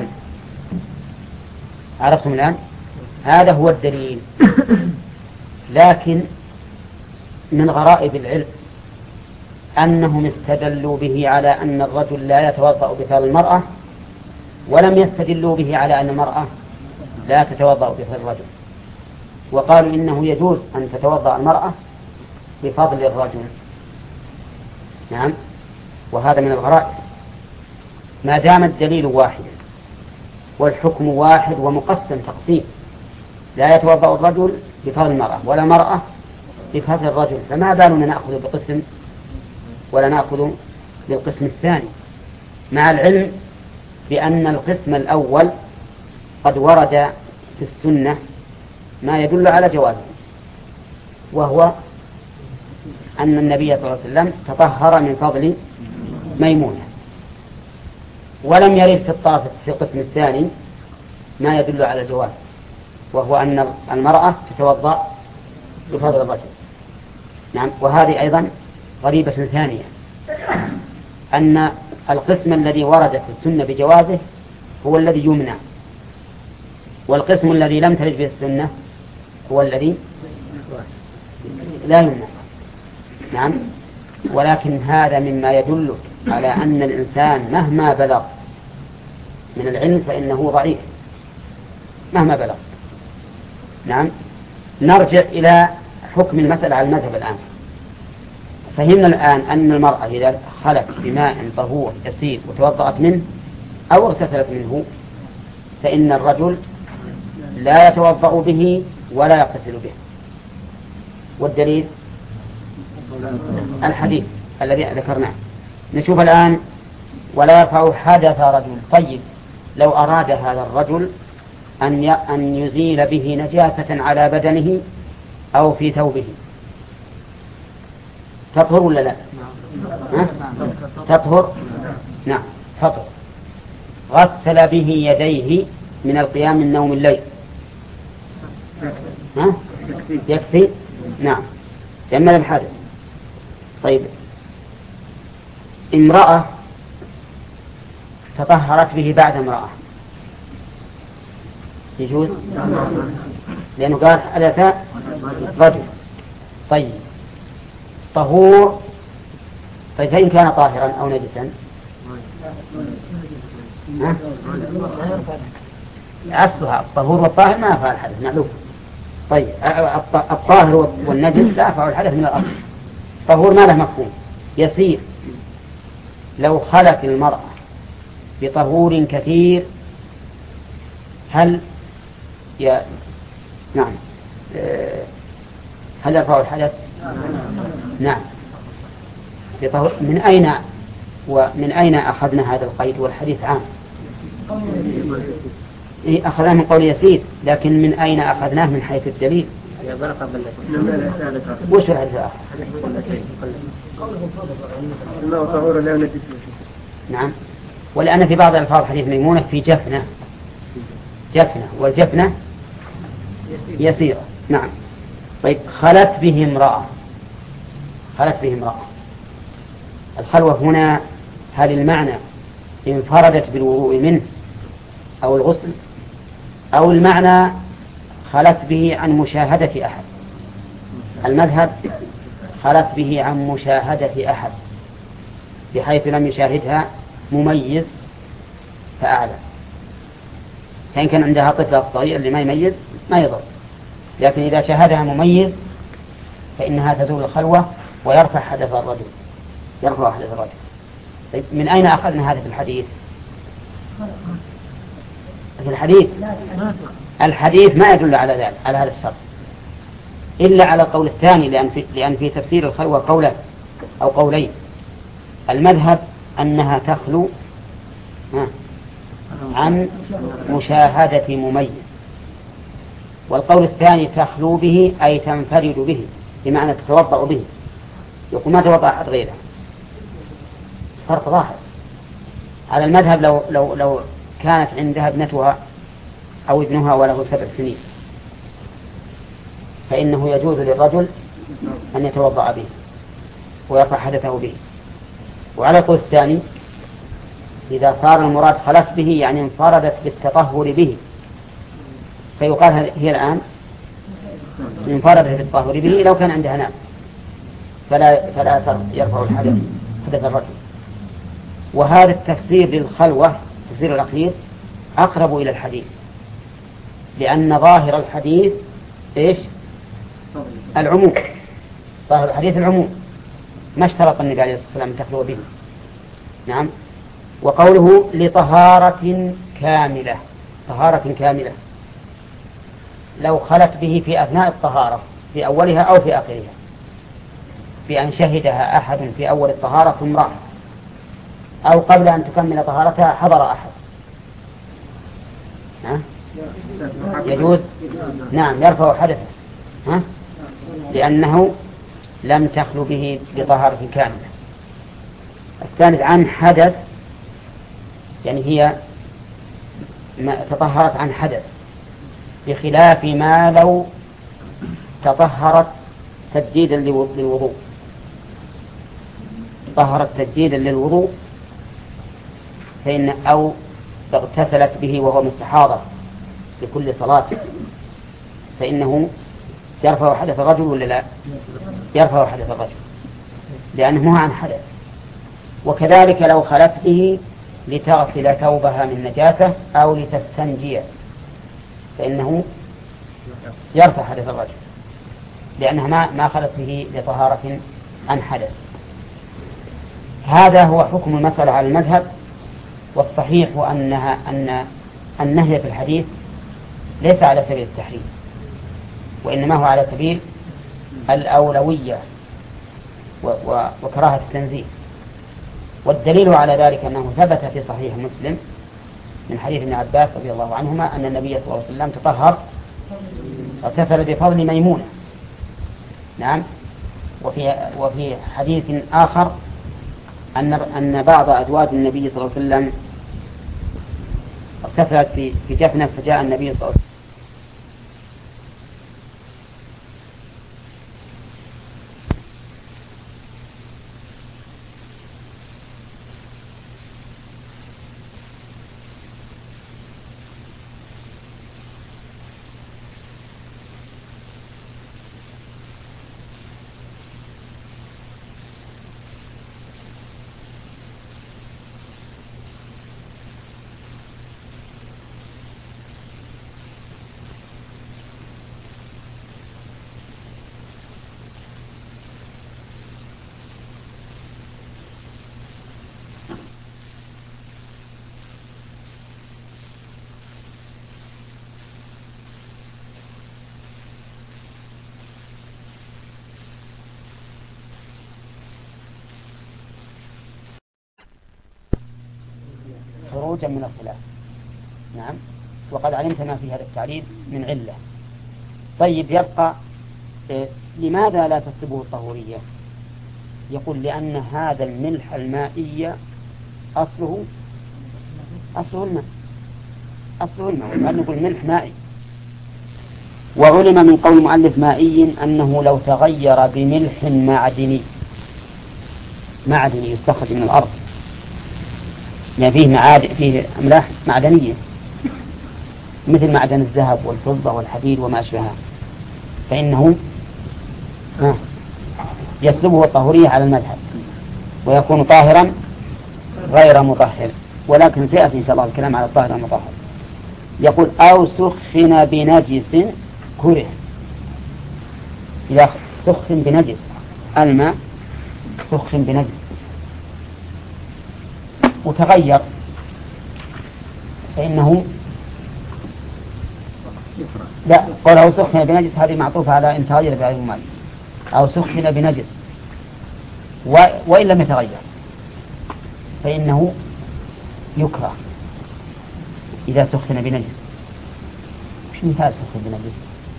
عرفتم الآن؟ هذا هو الدليل. لكن من غرائب العلم أنهم استدلوا به على أن الرجل لا يتوضأ بفضل المرأة، ولم يستدلوا به على أن المرأة لا تتوضأ بفضل الرجل، وقالوا إنه يجوز أن تتوضأ المرأة بفضل الرجل. نعم، وهذا من الغرائب ما دام الدليل واحد والحكم واحد ومقسم تقسيم، لا يتوضأ الرجل بفضل المرأة ولا المرأة بفضل الرجل، فما بالنا نأخذ بقسم ولا نأخذ بالقسم الثاني، مع العلم بأن القسم الأول قد ورد في السنة ما يدل على جوازه، وهو أن النبي صلى الله عليه وسلم تطهر من فضل ميمونة، ولم يرد في الطرف في القسم الثاني ما يدل على الجواز، وهو أن المرأة تتوضأ بفضل الرجل. نعم، وهذه أيضا غريبة ثانية، أن القسم الذي ورد في السنة بجوازه هو الذي يمنع، والقسم الذي لم ترد به السنة هو الذي لا يمنع. نعم، ولكن هذا مما يدل على أن الإنسان مهما بلغ من العلم فإنه ضعيف مهما بلغ. نعم، نرجع إلى حكم المسألة على المذهب الآن. فهمنا الآن أن المرأة إذا خلت بماء طهور يسير وتوضأت منه أو اغتسلت منه فإن الرجل لا يتوضأ به ولا يغتسل به. والدليل الحديث الذي ذكرناه. نشوف الآن ولا يرفع حدث رجل. طيب لو أراد هذا الرجل أن يزيل به نجاسة على بدنه أو في ثوبه تطهر ولا لا؟ تطهر. نعم تطهر. غسل به يديه من القيام من نوم الليل يكفي. نعم يمل الحدث. طيب امرأة تطهرت به بعد امرأة يجوز؟ لأنه قال حدث رجل. طيب طهور. طيب فإن كان طاهرا أو نجسا أصلها الطهور والطاهر ما يفعل الحدث معلوم. طيب الطاهر والنجس لا يفعل الحدث من الأصل. طهور ما له مفهوم يسير. لو خلت المرأة بطهور كثير هل نعم هل يرفع الحدث؟ نعم. من أين أخذنا هذا القيد والحديث عام؟ أخذناه من قول يسير، لكن من أين أخذناه من حيث الدليل؟ وش الحديث الآخر؟ نعم. ولأن في بعض الألفاظ حديث ميمونة في جفنة والجفنة يسيرة. نعم. طيب خلت به امرأة. الخلوة هنا هل المعنى انفردت بالوضوء منه أو الغسل، أو المعنى خلت به عن مشاهدة أحد؟ المذهب خلت به عن مشاهدة أحد بحيث لم يشاهدها مميز فأعلم. فإن كان عندها طفل صغير اللي ما يميز ما يضر، لكن إذا شاهدها مميز فإنها تزول الخلوة ويرفع حدث الرجل. طيب من أين أخذنا هذا في الحديث؟ الحديث ما يدل على ذلك، على هذا الشرط، إلا على القول الثاني، لأن في تفسير الخلوة قولان أو قولين. المذهب أنها تخلو عن مشاهدة مميز، والقول الثاني تخلو به أي تنفرد به، بمعنى تتوضأ به، يقول ما توضأ أحد غيره. فرق ظاهر. على المذهب لو كانت عندها ابنتها أو ابنها وله 7 سنين فإنه يجوز للرجل أن يتوضأ به ويرفع حدثه به. وعلى القول الثاني إذا صار المراد خلت به يعني انفردت بالتطهر به، فيقال هي الآن انفردت بالتطهر به لو كان عندها نام فلا يرفع حدث الرجل. وهذا التفسير للخلوة التفسير الأخير أقرب إلى الحديث، لأن ظاهر الحديث إيش؟ العموم. ظاهر الحديث العموم، ما اشترط النبي عليه الصلاة والسلام أن تخلو به. نعم. وقوله لطهارة كاملة، طهارة كاملة، لو خلت به في أثناء الطهارة في أولها أو في آخرها، بأن شهدها أحد في أول الطهارة ثم راح، أو قبل أن تكمل طهارتها حضر أحد، يجوز. نعم يرفع حدثه لأنه لم تخلو به بطهارة كاملة. الثالث عن حدث، يعني هي تطهرت عن حدث، بخلاف ما لو تطهرت تجديدا للوضوء. طهرت تجديدا للوضوء فإن أو اغتسلت به وهو مستحاضة لكل صلاة فإنه يرفع حدث الرجل ولا لا؟ يرفع حدث الرجل لأنه عن حدث. وكذلك لو خلت به لتغسل ثوبها من نجاسة أو لتستنجي فإنه يرفع حدث الرجل لأنها ما خلت به لطهارة عن حدث. هذا هو حكم المسألة على المذهب. والصحيح أن النهي في الحديث ليس على سبيل التحريم، وإنما هو على سبيل الأولوية وكراهة التنزيه. والدليل على ذلك أنه ثبت في صحيح مسلم من حديث ابن عباس رضي الله عنهما أن النبي صلى الله عليه وسلم تطهر واغتسل بفضل ميمونة. نعم. وفي حديث آخر أن بعض أزواج النبي صلى الله عليه وسلم اغتسلت في جفنة، فجاء النبي صلى الله عليه وسلم خروجا من الخلاف. نعم. وقد علمت ما في هذا التعليل من علة. طيب، يبقى لماذا لا تصبه الطهورية؟ يقول لأن هذا الملح المائي أصله الماء، وقد نقول ملح مائي. وعلم من قول المؤلف مائي أنه لو تغير بملح معدني يستخرج من الأرض، يعني فيه أملاح معدنية مثل معدن الذهب والفضة والحديد وما أشبهها، فإنه يسلبه الطهورية على المذهب ويكون طاهرا غير مطهر. ولكن سيأتي إن شاء الله الكلام على الطاهر المطهر. يقول أو سخن بنجس كره. إذا سخن بنجس، الماء سخن بنجس وتغير، فإنه لا قال أو سخن بنجس، هذه معطوفة على إن تغير بعين المال. أو سخن بنجس وإن لم يتغير فإنه يكره إذا سخن بنجس. مش مثال سخن بنجس؟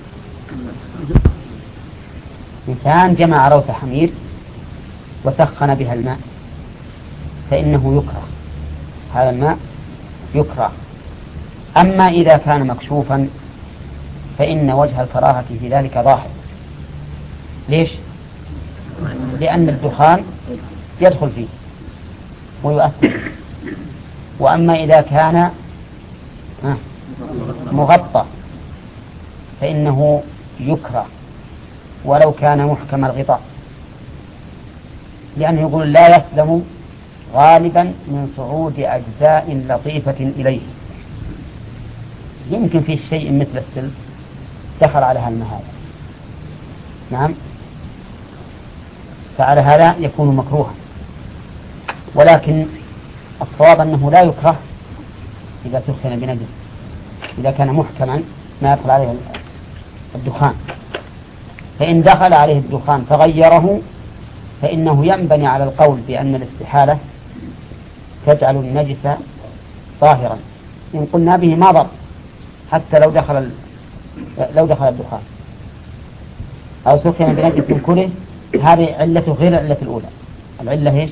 إنسان جمع روث حمير وسخن بها الماء فإنه يكره، هذا الماء يكره. أما إذا كان مكشوفا فإن وجه الكراهة في ذلك ظاهر. ليش؟ لأن الدخان يدخل فيه ويؤثر. وأما إذا كان مغطى فإنه يكره ولو كان محكم الغطاء، لأنه يقول لا يسلم غالبا من صعود أجزاء لطيفة إليه. يمكن فيه شيء مثل السلك دخل على هالماء هذا. نعم. فعلى هذا يكون مكروها. ولكن الصواب أنه لا يكره إذا سخن بنجس، إذا كان محكما ما يدخل عليه الدخان. فإن دخل عليه الدخان فغيره فإنه ينبني على القول بأن الاستحالة تجعل النجس طاهرا، إن قلنا به ما ضر حتى لو دخل الدخان. أو سخن بنجس كله، هذه علة غير علة الأولى. العلة إيش؟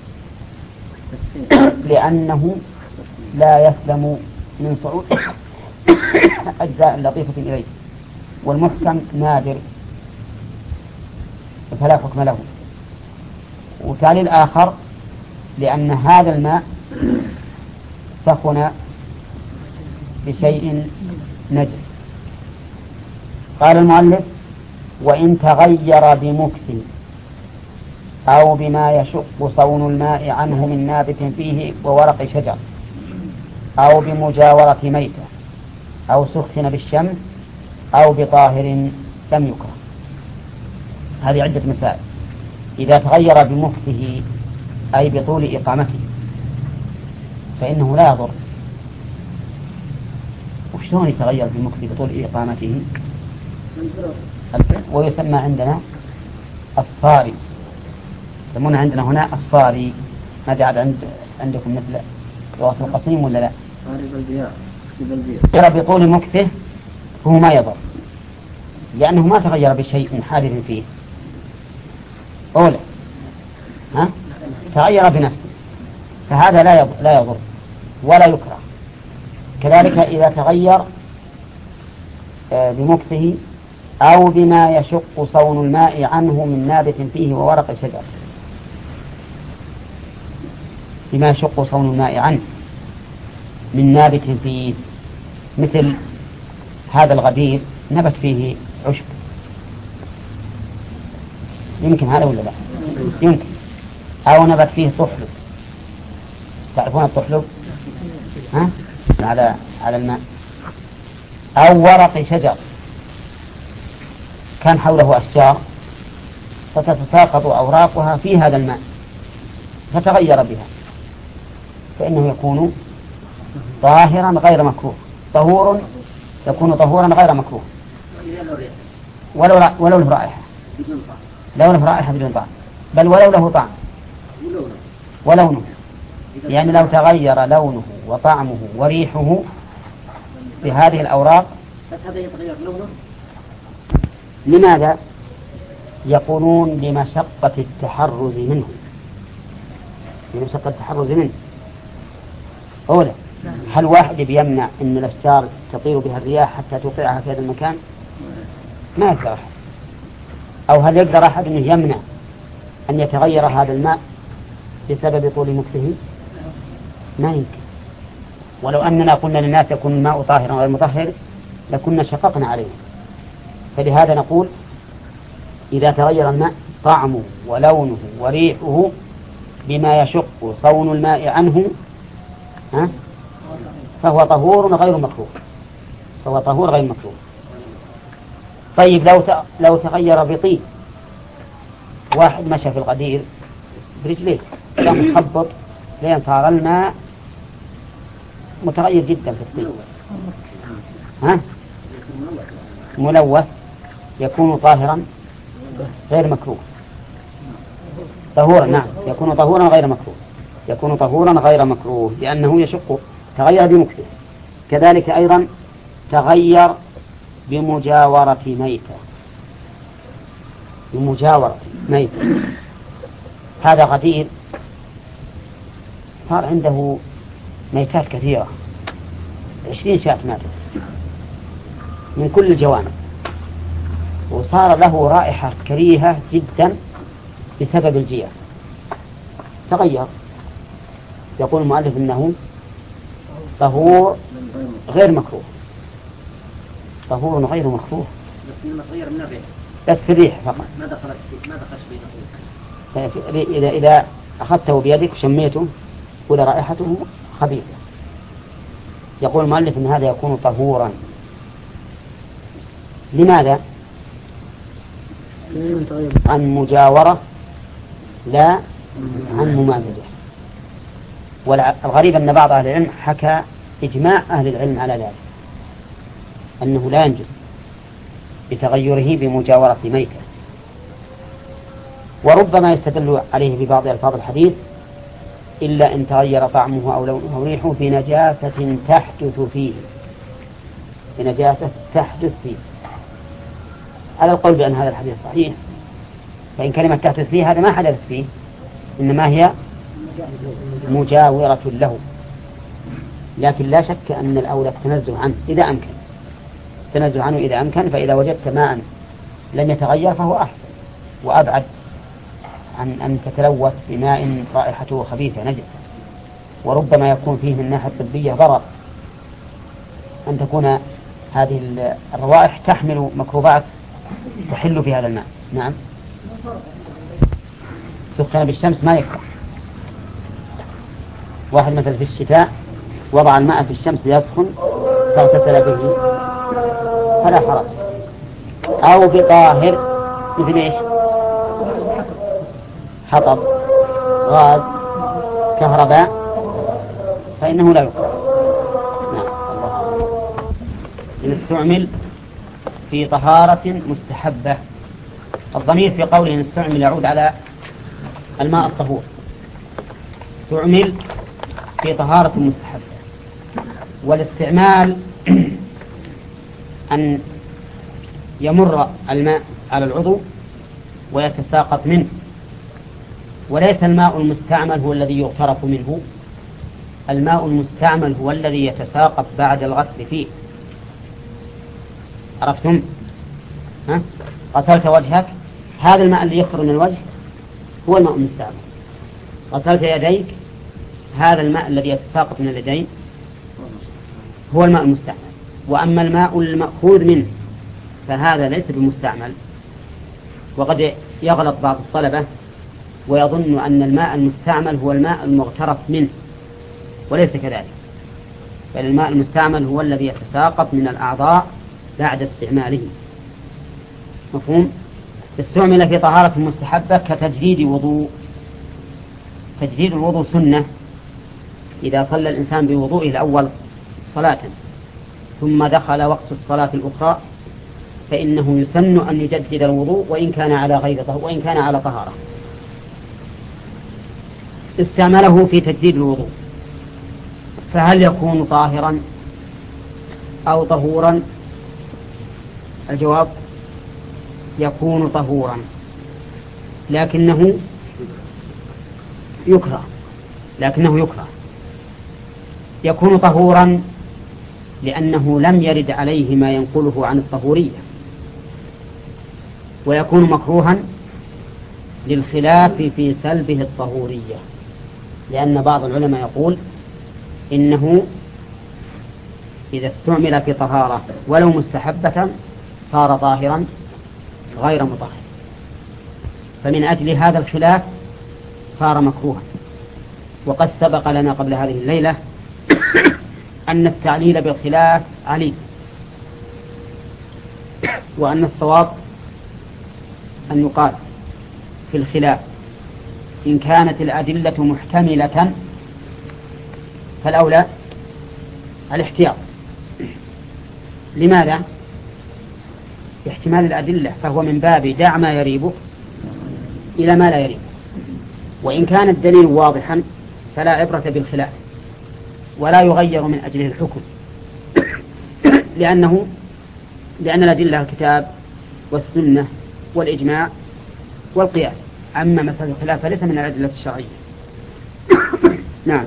لأنه لا يسلم من صعود أجزاء لطيفة إليه، والمحكم نادر فلا حكم له. وتالي الآخر لأن هذا الماء سخن بشيء نجس. قال المؤلف وإن تغير بمكث أو بما يشق صون الماء عنه من نابت فيه وورق شجر أو بمجاورة ميتة أو سخن بالشمس أو بطاهر لم يكره. هذه عدة مسائل. إذا تغير بمكثه أي بطول إقامته فإنه لا يضر. وشلون يتغير بالمكث بطول إقامته؟ ويسمى عندنا الصاري، يسمونه عندنا هنا الصاري. ما جعل عندكم مثل لغة القصيم ولا لا؟ ترى بطول مكثه هو ما يضر لأنه ما تغير بشيء حادث فيه أولا تغير بنفسه، فهذا لا يضر ولا يكره. كذلك إذا تغير بمكثه أو بما يشق صون الماء عنه من نابت فيه وورق شجر، بما يشق صون الماء عنه من نابت فيه، مثل هذا الغدير نبت فيه عشب، يمكن هذا ولا لا؟ يمكن. أو نبت فيه طحلب، تعرفون الطحلب على الماء. أو ورق شجر كان حوله أشجار فتتساقط أوراقها في هذا الماء فتغير بها، فإنه يكون طاهرا غير مكروه، طهور يكون طهورا غير مكروه ولو له رائحة، لو له رائحة بدون طعم، بل ولو له طعم ولونه، يعني لو تغير لونه وطعمه وريحه بهذه الأوراق. هذا يتغير لونه. لماذا؟ يقولون لمشقة التحرز منه، لمشقة التحرز منه. أولا هل واحد بيمنع أن الأشجار تطير بها الرياح حتى توقعها في هذا المكان؟ ما يقدر أحد. أو هل يقدر أحد أنه يمنع أن يتغير هذا الماء بسبب طول مكثه؟ ما يمكن. ولو أننا قلنا للناس يكون الماء طاهرا غير مطهر لكنا شققنا عليه. فلهذا نقول إذا تغير الماء طعمه ولونه وريحه بما يشق صون الماء عنه فهو طهور غير مكروه، فهو طهور غير مكروه. طيب لو تغير بطين، واحد مشى في الغدير برجليه كان محبط لين صار الماء متغير جدا في الطين ملوث، يكون طاهرا غير مكروه، طهورا. نعم يكون طهورا غير مكروه، يكون طهورا غير مكروه لأنه يشق، تغير بمكثه. كذلك أيضا تغير بمجاورة ميتة، بمجاورة ميتة. هذا غدير صار عنده ميتات كثيرة، 20 شاة ماتت من كل الجوانب، وصار له رائحة كريهة جدا بسبب الجياع، تغير. يقول المؤلف إنه طهور غير مكروه، طهور غير مكروه بس في الريح فقط. ما دخلت فيه. إذا أخذته بيدك وشميته ولا رائحته خبيثة. يقول المؤلف إن هذا يكون طهورا. لماذا؟ عن مجاورة لا عن ممازجة. والغريب أن بعض أهل العلم حكى إجماع أهل العلم على ذلك، أنه لا ينجس بتغيره بمجاورة ميتة. وربما يستدل عليه ببعض ألفاظ الحديث إلا إن تغير طعمه أو لونه أو ريحه بنجاسة تحدث فيه، بنجاسة تحدث فيه. على القول بأن هذا الحديث صحيح، فإن كلمة تحدث فيه هذا ما حدث فيه، إنما هي مجاورة له. لكن لا شك أن الأولى التنزه عنه إذا أمكن، التنزه عنه إذا أمكن. فإذا وجدت ماء لم يتغير فهو أحسن وأبعد عن أن تتلوث بماء رائحته خبيثة نجس. وربما يكون فيه من الناحية الطبية ضرر، أن تكون هذه الروائح تحمل ميكروبات تحل في هذا الماء. نعم. سخن بالشمس ما يكره. واحد مثل في الشتاء وضع الماء في الشمس ليسخن فاغتسل به فلا حرج. أو بطاهر مثل إيش؟ حطب، غاز، كهرباء فإنه لا يكره. نعم. إن استعمل في طهارة مستحبة. الضمير في قوله إن استعمل يعود على الماء الطهور. استعمل في طهارة مستحبة. والاستعمال أن يمر الماء على العضو ويتساقط منه، وليس الماء المستعمل هو الذي يغترف منه. الماء المستعمل هو الذي يتساقط بعد الغسل فيه. عرفتم؟ غسلت وجهك، هذا الماء اللي يخرج من الوجه هو الماء المستعمل. غسلت يديك، هذا الماء الذي يتساقط من اليدين هو الماء المستعمل. وأما الماء المأخوذ منه فهذا ليس بمستعمل. وقد يغلط بعض الطلبة ويظن أن الماء المستعمل هو الماء المغترف منه، وليس كذلك، بل الماء المستعمل هو الذي يتساقط من الأعضاء بعد استعماله. مفهوم؟ استعمل في طهارة مستحبة كتجديد وضوء. تجديد الوضوء سنة إذا صلى الإنسان بوضوئه الأول صلاة ثم دخل وقت الصلاة الأخرى فإنه يسن أن يجدد الوضوء وإن كان على غير طهارة، وإن كان على طهارة. استعمله في تجديد الوضوء، فهل يكون طاهرا أو طهورا؟ الجواب يكون طهورا، لكنه يكره. يكون طهورا لأنه لم يرد عليه ما ينقله عن الطهورية. ويكون مكروها للخلاف في سلبه الطهورية، لأن بعض العلماء يقول إنه إذا استعمل في طهارة ولو مستحبة صار طاهرا غير مطهر، فمن أجل هذا الخلاف صار مكروها. وقد سبق لنا قبل هذه الليلة أن التعليل بالخلاف عليل، وأن الصواب أن يقال في الخلاف إن كانت الأدلة محتملة فالأولى الاحتياط. لماذا؟ احتمال الأدلة فهو من باب دع ما يريبك إلى ما لا يريبك. وإن كان الدليل واضحا فلا عبرة بالخلاف ولا يغير من أجله الحكم، لأن الأدلة الكتاب والسنة والإجماع والقياس. أما مسألة الخلاف فليس من الأدلة الشرعية. نعم.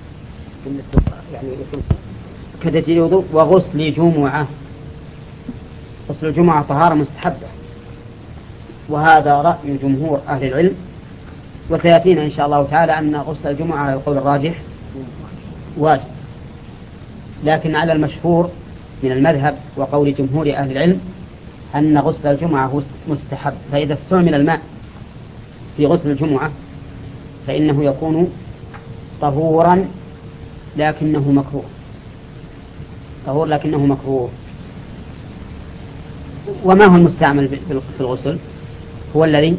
كتجديد وضوء وغسل جمعة. غسل الجمعة طهارة مستحبة، وهذا رأي جمهور أهل العلم، وسيأتينا إن شاء الله تعالى أن غسل الجمعة على القول الراجح واجب، لكن على المشهور من المذهب وقول جمهور أهل العلم أن غسل الجمعة مستحب. فإذا استعمل الماء في غسل الجمعة فإنه يكون طهورا لكنه مكروه. طهور لكنه مكروه. وما هو المستعمل في الغسل؟ هو الذي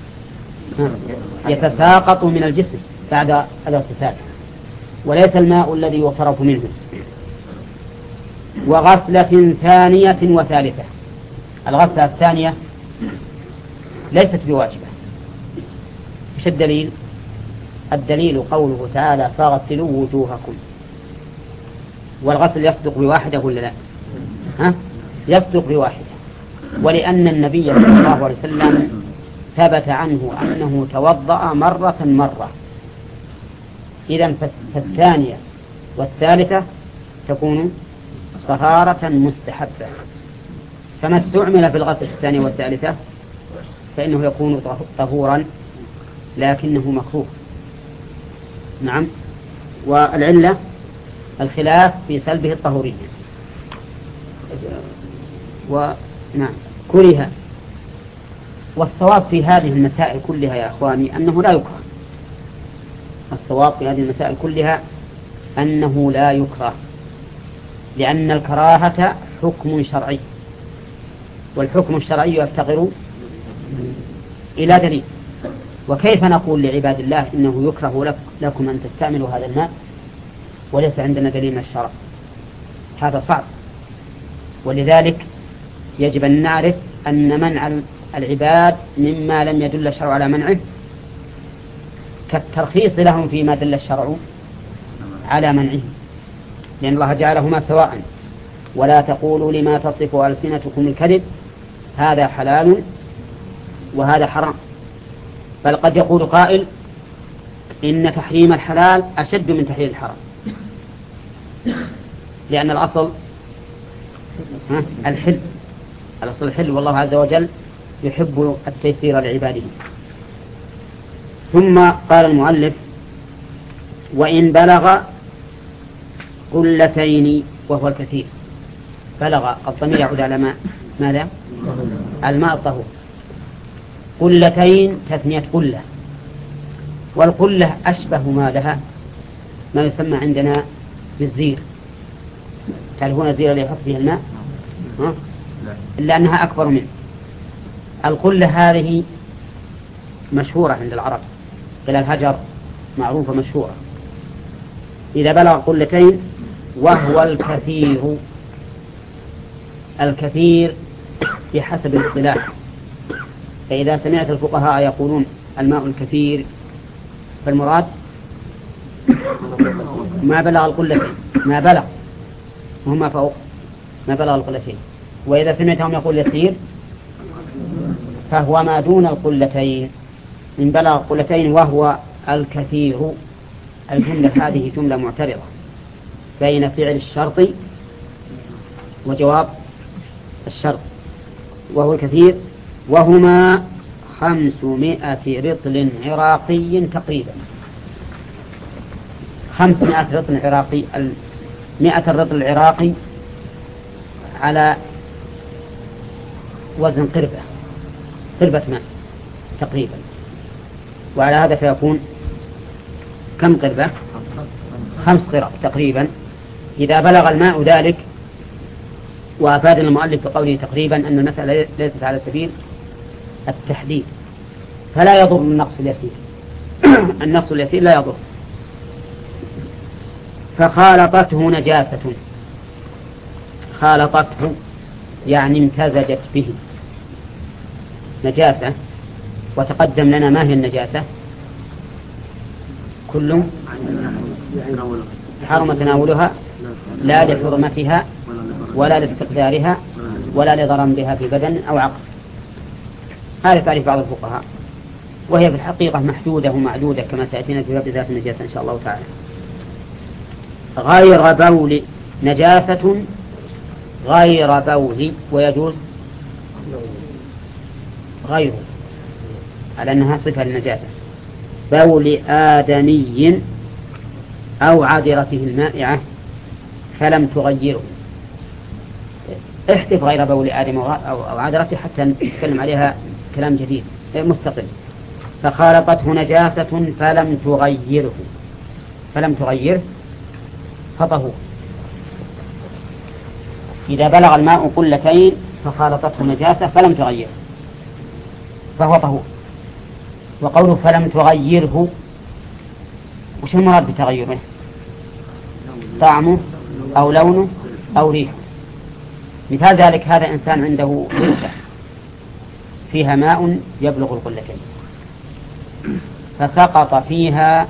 يتساقط من الجسم بعد الاغتسال، وليس الماء الذي يغترف منه. وغسلة ثانية وثالثة. الغسلة الثانية ليست بواجبة. ايش الدليل؟ الدليل قوله تعالى فاغسلوا وجوهكم. والغسل يصدق بواحدة ولا لا؟ يصدق بواحدة، ولأن النبي صلى الله عليه وسلم ثبت عنه أنه توضأ مرة. إذن فالثانية والثالثة تكون طهارة مستحبة. فما استعمل في الغسل الثانية والثالثة فإنه يكون طهورا لكنه مكروه. نعم. والعلة الخلاف في سلبه الطهورية. ونعم كره. والصواب في هذه المسائل كلها يا أخواني أنه لا يكره. الصواب في هذه المسائل كلها أنه لا يكره، لأن الكراهة حكم شرعي، والحكم الشرعي يفتقر إلى دليل. وكيف نقول لعباد الله إنه يكره لكم أن تستعملوا هذا الماء وليس عندنا دليل من الشرع؟ هذا صعب. ولذلك يجب أن نعرف أن منع العباد مما لم يدل الشرع على منعه كالترخيص لهم فيما دل الشرع على منعه، لأن الله جعلهما سواء. ولا تقولوا لما تصف ألسنتكم الكذب هذا حلال وهذا حرام، بل قد يقول قائل إن تحريم الحلال أشد من تحريم الحرام، لأن الأصل الحل، الأصل الحل، والله عز وجل يحب التيسير لعباده. ثم قال المؤلف وإن بلغ قلتين وهو الكثير. بلغ الضمير يعود على ماذا؟ الماء الطهور. قلتين تثنية قلة، والقلة أشبه ما لها ما يسمى عندنا بالزير. تعرفون الزير اللي يحط فيه الماء إلا أنها أكبر منه. القلة هذه مشهورة عند العرب، قلة الهجر معروفة مشهورة. إذا بلغ قلتين وهو الكثير. الكثير بحسب الاصطلاح، فإذا سمعت الفقهاء يقولون الماء الكثير فالمراد ما بلغ القلتين، ما بلغ وهما فوق ما بلغ القلتين. وإذا سمعتهم يقول يسير فهو ما دون القلتين. من بلغ القلتين وهو الكثير. الجملة هذه جملة معترضة بين فعل الشرط وجواب الشرط. وهو الكثير وهما 500 رطل عراقي تقريبا. 500 رطل عراقي. 100 الرطل العراقي على وزن قربة ماء تقريبا، وعلى هذا فيكون كم قربة؟ 5 قرب تقريبا. إذا بلغ الماء ذلك، وأفاد المؤلف بقوله تقريبا أن المسألة ليست على سبيل التحديد، فلا يضر النقص اليسير. النقص اليسير لا يضر. فخالطته نجاسة. خالطته يعني امتزجت به نجاسة. وتقدم لنا ما هي النجاسة؟ كل حرم تناولها لا لحرمتها ولا لاستقدارها ولا لضرر بها في بدن أو عقل. هذا تعريف بعض الفقهاء، وهي في الحقيقة محدودة ومعدودة كما سيأتينا في باب ذات النجاسة إن شاء الله تعالى. غير بول نجاسة غير بول، ويجوز غير على أنها صفة للنجاسة. بول آدمي أو عذرته المائعة فلم تغيره. احذف غير بول آدم أو عذرته حتى نتكلم عليها كلام جديد مستقل. فخالطته نجاسة فلم تغيره. فلم تغيره فطهور. إذا بلغ الماء قلتين فخالطته نجاسة فلم تغيره فهو طهور. وقوله فلم تغيره، وش المراد بتغيره؟ طعمه أو لونه أو ريحه. مثال ذلك هذا إنسان عنده بركة فيها ماء يبلغ القلتين، فسقط فيها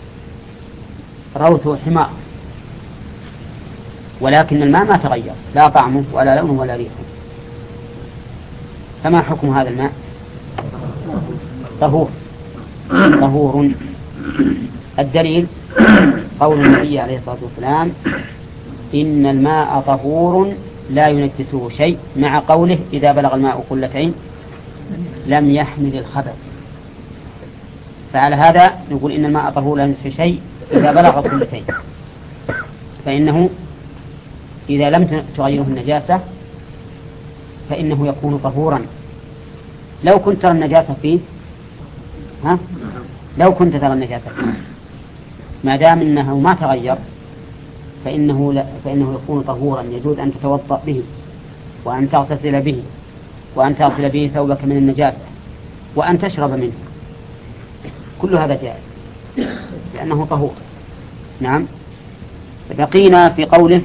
روث حمار، ولكن الماء ما تغير لا طعمه ولا لونه ولا ريحه، فما حكم هذا الماء؟ طهور. الدليل قول النبي عليه الصلاة والسلام إن الماء طهور لا ينجسه شيء، مع قوله إذا بلغ الماء قلتين لم يحمل الخبث. فعلى هذا نقول إن الماء طهور لا ينجسه شيء إذا بلغ قلتين، فإنه إذا لم تغيره النجاسة فإنه يكون طهورا. لو كنت ترى النجاسة فيه لو كنت ترى النجاسة فيه ما دام إنه ما تغير فإنه يكون طهورا. يجوز أن تتوضأ به وأن تغتسل به وأن تغسل به ثوبك من النجاسة وأن تشرب منه. كل هذا جائز لأنه طهور. نعم. بقينا في قوله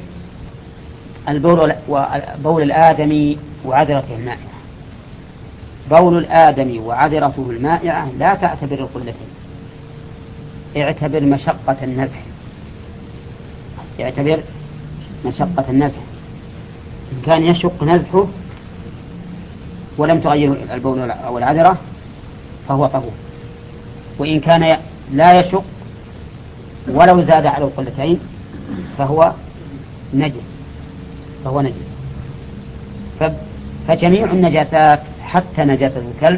بول الآدمي وعذرته المائعة. بول الآدمي وعذرته المائعة لا تعتبر القلتين، اعتبر مشقة النزح. اعتبر مشقة النزح. إن كان يشق نزحه ولم تغير البول أو العذرة فهو طهور، وإن كان لا يشق ولو زاد على القلتين فهو نجس. فجميع النجاسات حتى نجاسة الكلب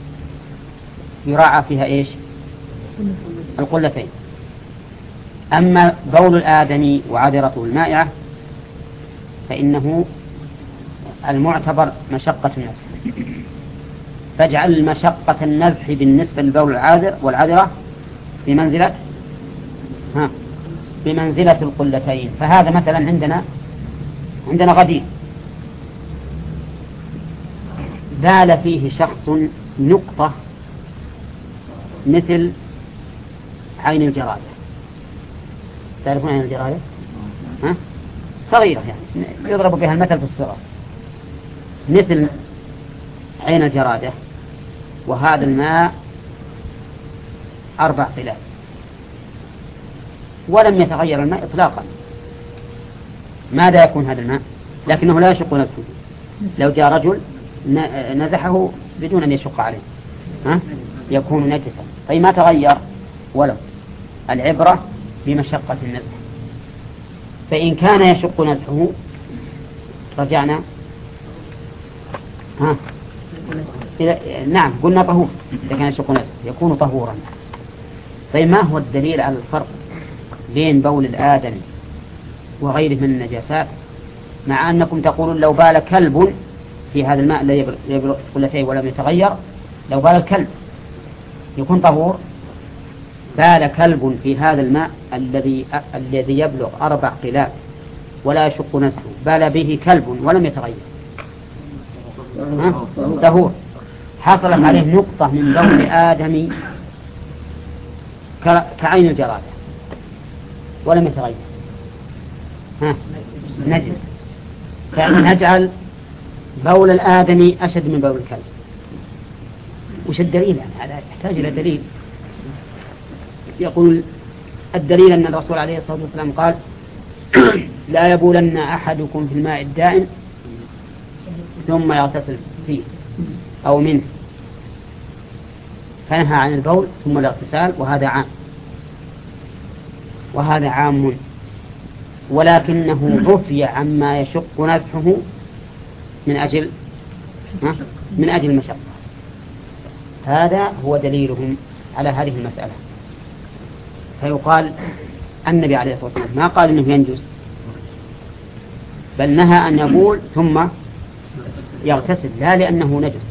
يراعى فيها إيش؟ القلتين. أما بول الآدمي وعذرته المائعة فإنه المعتبر مشقة النزح، فاجعل مشقة النزح بالنسبة للبول والعذرة بمنزلة القلتين. فهذا مثلا عندنا غدير بال فيه شخص نقطة مثل عين الجرادة. تعرفون عين الجرادة؟ صغيرة يعني يضرب بها المثل في الصغر، مثل عين الجرادة. وهذا الماء 4 قلال ولم يتغير الماء إطلاقا. ماذا يكون هذا الماء؟ لكنه لا يشق نزحه. لو جاء رجل نزحه بدون أن يشق عليه يكون نجسا. طيب ما تغير ولو. العبرة بمشقة النزح. فإن كان يشق نزحه رجعنا نعم قلنا طهور. إذا كان يشق نزحه يكون طهورا. طيب ما هو الدليل على الفرق بين بول الآدم وغيره من النجاسات، مع أنكم تقولون لو بال كلب في هذا الماء الذي يبلغ قلتين ولم يتغير، لو بال الكلب يكون طهور؟ بال كلب في هذا الماء الذي يبلغ 4 قلال ولا يشق نزحه، بال به كلب ولم يتغير، طهور. حصلت عليه نقطة من بول آدم كعين الجرادة ولم يتغير، نجس. يعني نجعل بول الآدمي أشد من بول الكلب. وش الدليل؟ يعني هذا يحتاج إلى دليل. يقول الدليل أن الرسول عليه الصلاة والسلام قال لا يبولن أحدكم في الماء الدائم ثم يغتسل فيه أو منه، فنهى عن البول ثم الاغتسال، وهذا عام ولكنه عفي عما يشق نزحه من أجل المشقة. هذا هو دليلهم على هذه المسألة. فيقال النبي عليه الصلاة والسلام ما قال إنه ينجس، بل نهى أن يبول ثم يغتسل، لا لأنه نجس،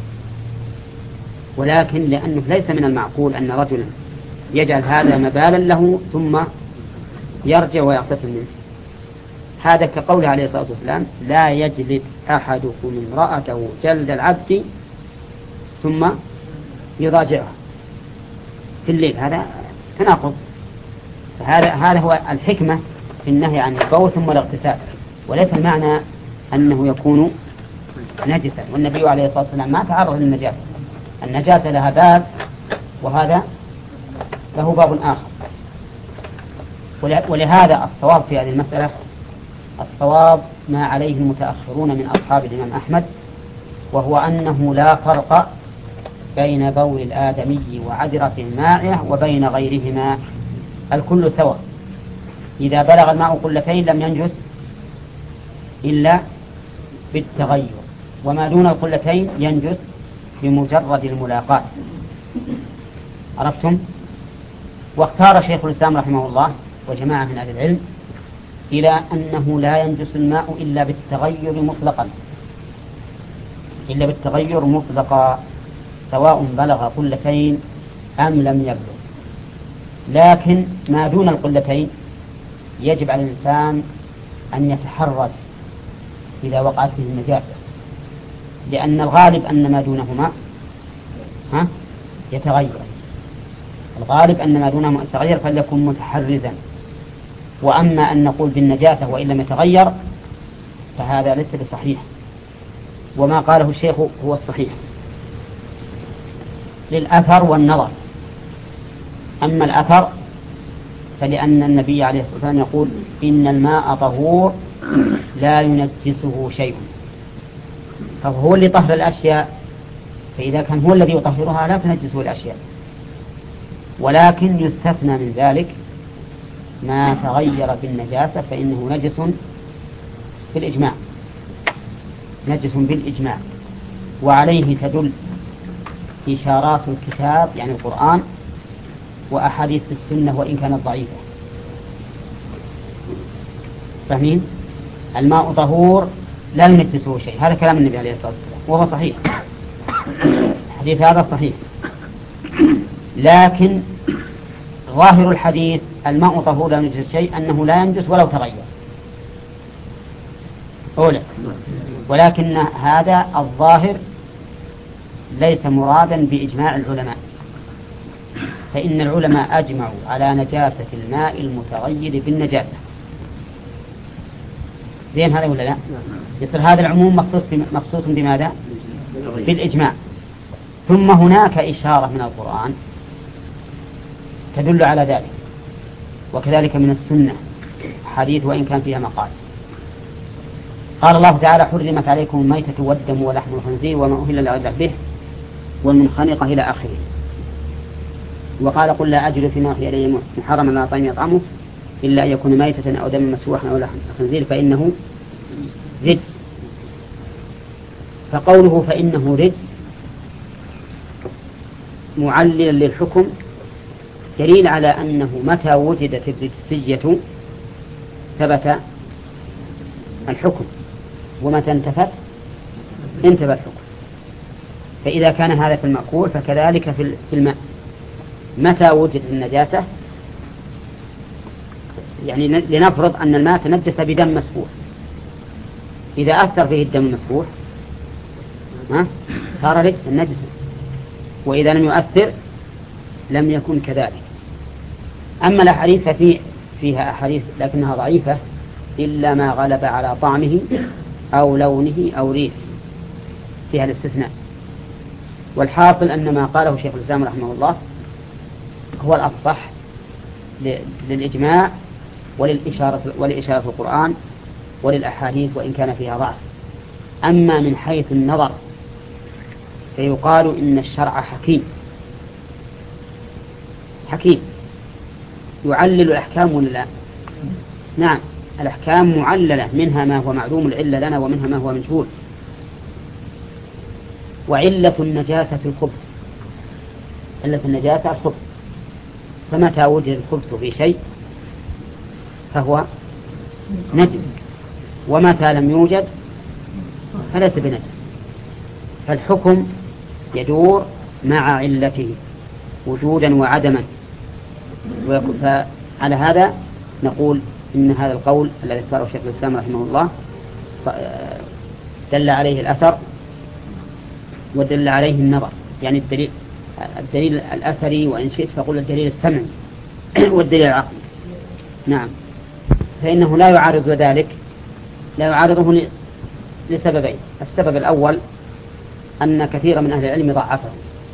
ولكن لأنه ليس من المعقول أن رجلا يجعل هذا مبالا له ثم يرجع ويغتسل منه. هذا كقوله عليه الصلاة والسلام لا يجلد أحدكم امرأته جلد العبد ثم يضاجعها في الليل. هذا تناقض. هذا هو الحكمة في النهي عن البول ثم الاغتسال، وليس المعنى أنه يكون نجسا. والنبي عليه الصلاة والسلام ما تعرض للنجاسة. النجاسة لها باب وهذا له باب آخر. ولهذا الصواب في هذه المسألة الصواب ما عليه المتأخرون من أصحاب الإمام أحمد، وهو أنه لا فرق بين بول الآدمي وعذرة المائع وبين غيرهما، الكل سواء. إذا بلغ الماء قلتين لم ينجس إلا بالتغير، وما دون القلتين ينجس بمجرد الملاقاة. عرفتم؟ واختار شيخ الإسلام رحمه الله وجماعة من أهل العلم إلى أنه لا ينجس الماء إلا بالتغير مطلقا سواء بلغ قلتين أم لم يبلغ. لكن ما دون القلتين يجب على الإنسان أن يتحرز إذا وقعت فيه النجاسة، لأن الغالب أن ما دونهما يتغير. الغالب أن ما دونه يتغير فليكن متحرزا. وأما أن نقول بالنجاسة وإن لم يتغير فهذا ليس بصحيح، وما قاله الشيخ هو الصحيح للأثر والنظر. أما الأثر فلأن النبي عليه الصلاة والسلام يقول إن الماء طهور لا ينجسه شيء، فهو اللي طهر الأشياء، فإذا كان هو الذي يطهرها لا تنجسه الأشياء. ولكن يستثنى من ذلك ما تغير بالنجاسة فإنه نجس بالإجماع، نجس بالإجماع. وعليه تدل إشارات الكتاب يعني القرآن وأحاديث السنة وإن كانت ضعيفة. فاهمين؟ الماء طهور لا ينجسه شيء، هذا كلام النبي عليه الصلاة والسلام وهو صحيح، الحديث هذا صحيح. لكن ظاهر الحديث الماء طهور لا ينجس شيء أنه لا ينجس ولو تغير أولا، ولكن هذا الظاهر ليس مرادا بإجماع العلماء، فإن العلماء أجمعوا على نجاسة الماء المتغير بالنجاسة. زين هذا ولا لا؟ يصير هذا العموم مخصوص بماذا؟ بالإجماع. ثم هناك إشارة من القرآن تدل على ذلك، وكذلك من السنة حديث وإن كان فيها مقال. قال الله تعالى حرمت عليكم الميتة والدم ولحم الخنزير وما أهل لغير به والمنخنقة إلى آخره. وقال قل لا أجد فيما أوحي إلي محرما على طعام يطعمه إلا أن يكون ميتة أو دم مسفوحا أو لحم الخنزير فإنه رجس. فقوله فإنه رجس معللا للحكم دليل على أنه متى وجدت الرجسية ثبت الحكم، ومتى انتفت انتفى الحكم. فإذا كان هذا في المأكول فكذلك في الماء، متى وجدت النجاسة، يعني لنفرض أن الماء تنجس بدم مسفوح، إذا أثر فيه الدم المسفوح صار رجسا نجسا، وإذا لم يؤثر لم يكن كذلك. أما الأحاديث فيها أحاديث لكنها ضعيفة إلا ما غلب على طعمه أو لونه أو ريحه، فيها الاستثناء. والحاصل أن ما قاله شيخ الإسلام رحمه الله هو الأصح للإجماع ولإشارة القرآن وللأحاديث وإن كان فيها ضعف. أما من حيث النظر فيقال إن الشرع حكيم يعلل الأحكام ولا لا؟ نعم، الأحكام معللة، منها ما هو معلوم العلة لنا ومنها ما هو مجهول. وعلة النجاسة الخبث، علة النجاسة الخبث، فمتى وجد الخبث في شيء فهو نجس، ومتى لم يوجد فليس بنجس. فالحكم يدور مع علته وجودا وعدما. فعلى هذا نقول إن هذا القول الذي اختاره شيخ الإسلام رحمه الله دل عليه الأثر ودل عليه النظر، يعني الدليل الأثري، وإن شئت فقل الدليل السمعي والدليل العقلي. نعم، فإنه لا يعارض ذلك، لا يعارضه لسببين. السبب الأول أن كثير من أهل العلم ضعفه،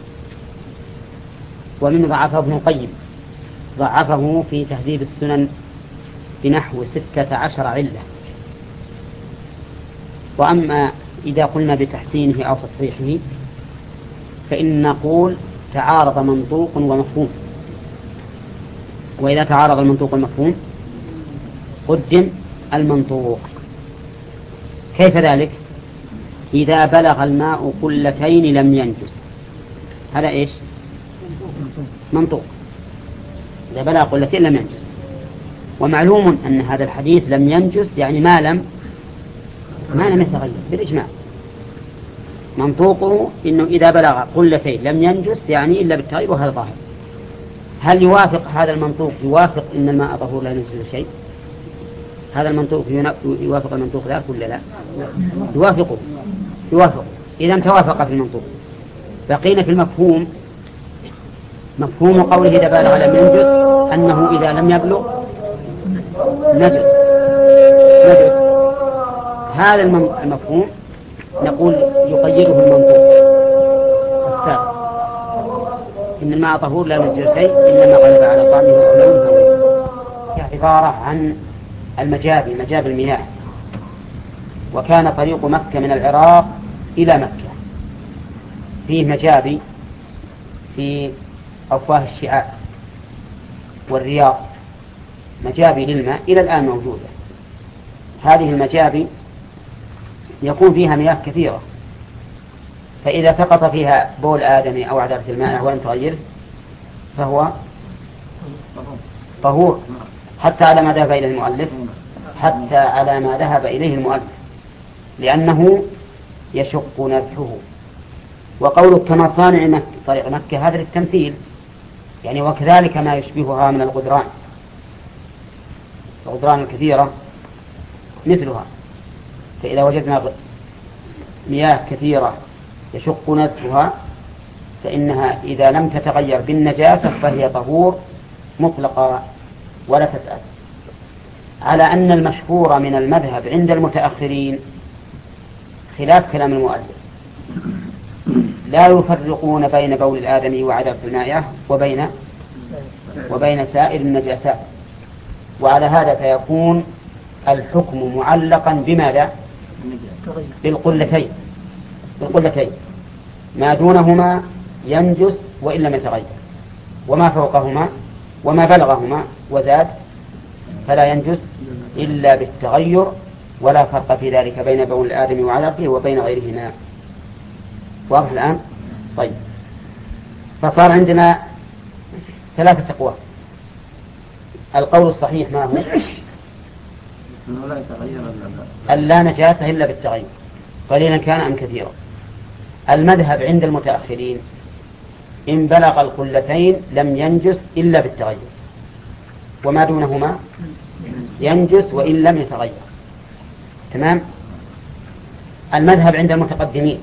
ومن ضعفه ابن القيم، ضعفه في تهذيب السنن بنحو 16 علة. وأما إذا قلنا بتحسينه أو تصحيحه فإن نقول تعارض منطوق ومفهوم، وإذا تعارض المنطوق والمفهوم قدم المنطوق. كيف ذلك؟ إذا بلغ الماء قلتين لم ينجس، هذا إيش؟ منطوق. إذا بلغ قلتين لم ينجس، ومعلوم أن هذا الحديث لم ينجس يعني ما لم يتغير بالإجماع. منطوقه إنه إذا بلغ قلتين لم ينجس يعني إلا بالتغير، وهذا ظاهر. هل يوافق هذا المنطوق يوافق إن الماء طهور لا ينجس شيء؟ هذا المنطوق يوافق المنطوق ذاك ولا لا؟ يوافق. إذا توافق في المنطوق. بقينا في المفهوم. مفهوم قوله إذا بالغ لم ينجس أنه إذا لم يبلغ نجس. هذا المفهوم نقول يقيده المنطوق السابق إن الماء طهور لا ينجس شيء إنما غلب على طعمه ولونه. عبارة عن المجابي، مجابي المياه. وكان طريق مكة من العراق إلى مكة فيه مجابي في أفواه الشعاب والرياض، مجابي للماء إلى الآن موجودة. هذه المجابي يكون فيها مياه كثيرة، فإذا سقط فيها بول آدمي أو عذرة الماء ولم تغيره فهو طهور، حتى على ما ذهب إليه المؤلف، حتى على ما ذهب إليه المؤلف، لأنه يشق نزحه. وقوله كما صانع طريق مكة هذا للتمثيل، يعني وكذلك ما يشبهها من الغدران الكثيرة مثلها. فإذا وجدنا مياه كثيرة يشق نزحها فإنها إذا لم تتغير بالنجاسة فهي طهور مطلقة ولا تسأل. على أن المشهور من المذهب عند المتأخرين خلاف كلام المؤلف، لا يفرقون بين بول الآدمي وعذرة المائعة وبين سائر النجاسات. وعلى هذا فيكون الحكم معلقا بماذا؟ بالقلتين. ما دونهما ينجس وإن لم يتغير، وما فوقهما وما بلغهما وزاد فلا ينجس إلا بالتغير، ولا فرق في ذلك بين بول الآدم وعذرته وبين غيرهما. واضح الآن؟ طيب، فصار عندنا ثلاثة أقوال. القول الصحيح ما هو؟ ألا نجاسة إلا بالتغير قليلا كان أم كثيرا. المذهب عند المتأخرين إن بلغ القلتين لم ينجس إلا بالتغير، وما دونهما ينجس وإن لم يتغير. تمام. المذهب عند المتقدمين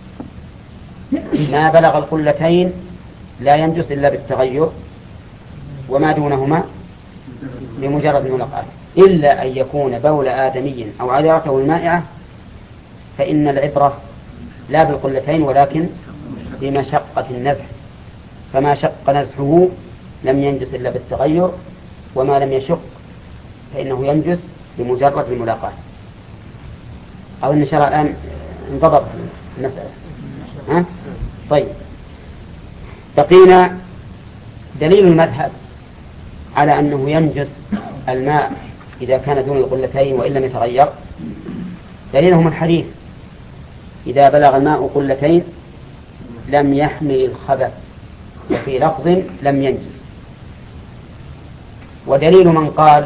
ما بلغ القلتين لا ينجس إلا بالتغير، وما دونهما بمجرد الملاقاة، إلا أن يكون بول آدمي أو عذرته المائعة، فإن العبرة لا بالقلتين ولكن بمشقة النزح، فما شق نزحه لم ينجس إلا بالتغير، وما لم يشق فإنه ينجس بمجرد الملاقاة. أو إن شاء الله الآن انضبط المسألة. طيب، بقينا دليل المذهب على أنه ينجس الماء إذا كان دون القلتين وإن لم يتغير. دليلهم الحديث إذا بلغ الماء قلتين لم يحمل الخبث، وفي لفظ لم ينجس. ودليل من قال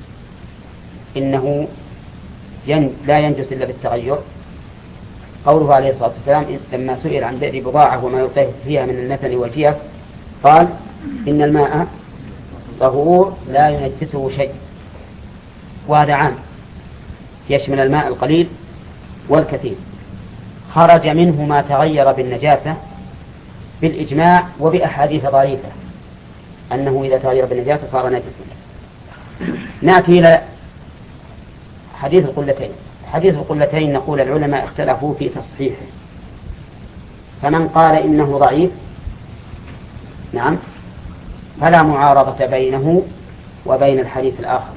إنه لا ينجس إلا بالتغير قوله عليه الصلاة والسلام لما سئل عن بئر بضاعة وما يلقيه فيها من النتن والجيف قال إن الماء طهور لا ينجسه شيء. وهذا عام يشمل الماء القليل والكثير، خرج منه ما تغير بالنجاسة بالإجماع وبأحاديث ضعيفة أنه إذا تغير بالنجاسة صار نجسا. نأتي إلى حديث القلتين. حديث القلتين نقول العلماء اختلفوا في تصحيحه، فمن قال إنه ضعيف نعم فلا معارضة بينه وبين الحديث الآخر،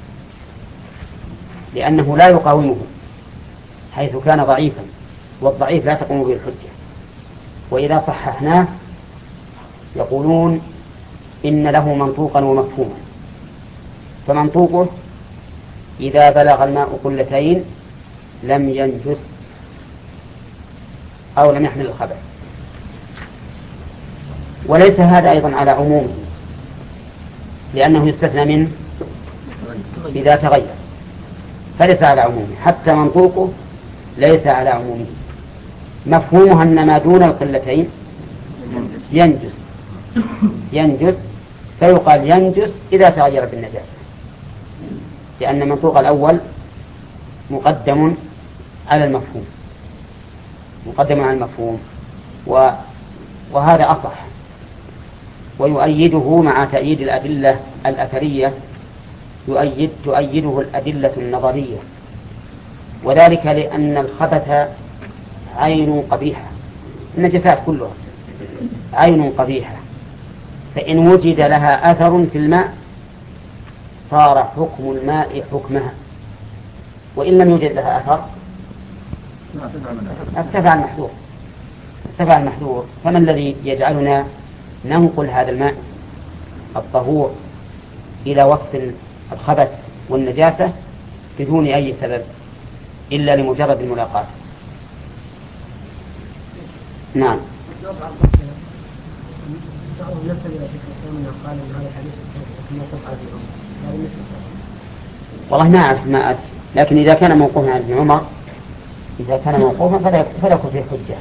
لأنه لا يقاومه حيث كان ضعيفا، والضعيف لا تقوم به الحجة. وإذا صححناه يقولون إن له منطوقا ومفهوما. فمنطوقه إذا بلغ الماء قلتين لم ينجس أو لم يحمل الخبث. وليس هذا أيضا على عمومه، لأنه يستثنى منه إذا تغير، فليس على عمومه. حتى منطوقه ليس على عمومه. مفهومه أن ما دون القلتين ينجس فيقال ينجس إذا تغير بالنجاسة، لأن منطوق الأول مقدم على المفهوم، وهذا أصح. ويؤيده مع تأييد الأدلة الأثرية تؤيده الأدلة النظرية، وذلك لأن الخبث عين قبيحة، النجسات كلها عين قبيحة، فإن وجد لها أثر في الماء صار حكم الماء حكمها، وإن لم يوجد لها أثر ارتفع المحذور. فما الذي يجعلنا ننقل هذا الماء الطهور إلى وصف الخبث والنجاسة بدون أي سبب إلا لمجرد الملاقاة؟ نعم. والله ما أعرف ما أدري، لكن إذا كان موقوفا عن ابن عمر فليكن فيه حجة.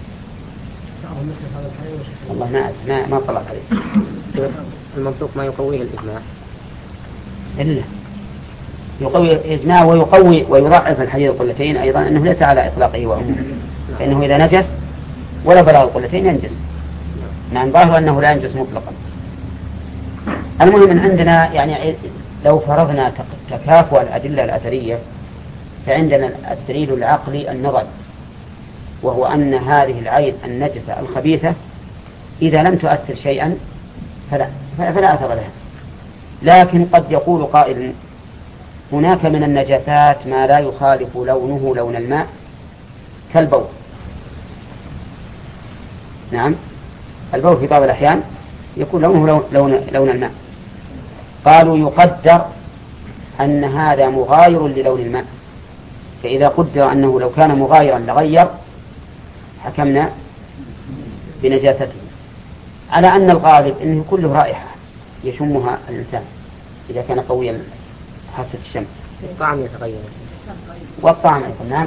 والله ما طلعت عليه. المنطوق ما يقويه الإجماع إلا يقوي الإجماع ويقوي ويضعف الحديث القلتين أيضا أنه ليس على إطلاقه وعمومه، فإنه إذا نجس ولا بلغ القلتين ينجس. نعم، ظاهر أنه لا ينجس مطلقا. المهم أن عندنا يعني لو فرضنا تكافؤ الأدلة الأثرية فعندنا الدليل العقلي النظري، وهو أن هذه العين النجسة الخبيثة إذا لم تؤثر شيئا فلا أثر لها. لكن قد يقول قائل هناك من النجاسات ما لا يخالف لونه لون الماء كالبول. نعم، البول في بعض الأحيان يكون لونه لون الماء. قالوا يقدر أن هذا مغاير للون الماء، فإذا قدر أنه لو كان مغايرا لغير حكمنا بنجاسته، على أن الغالب أنه كله رائحة يشمها الإنسان إذا كان قويا حاسة الشم. الطعم يتغير والطعم أيضا. نعم.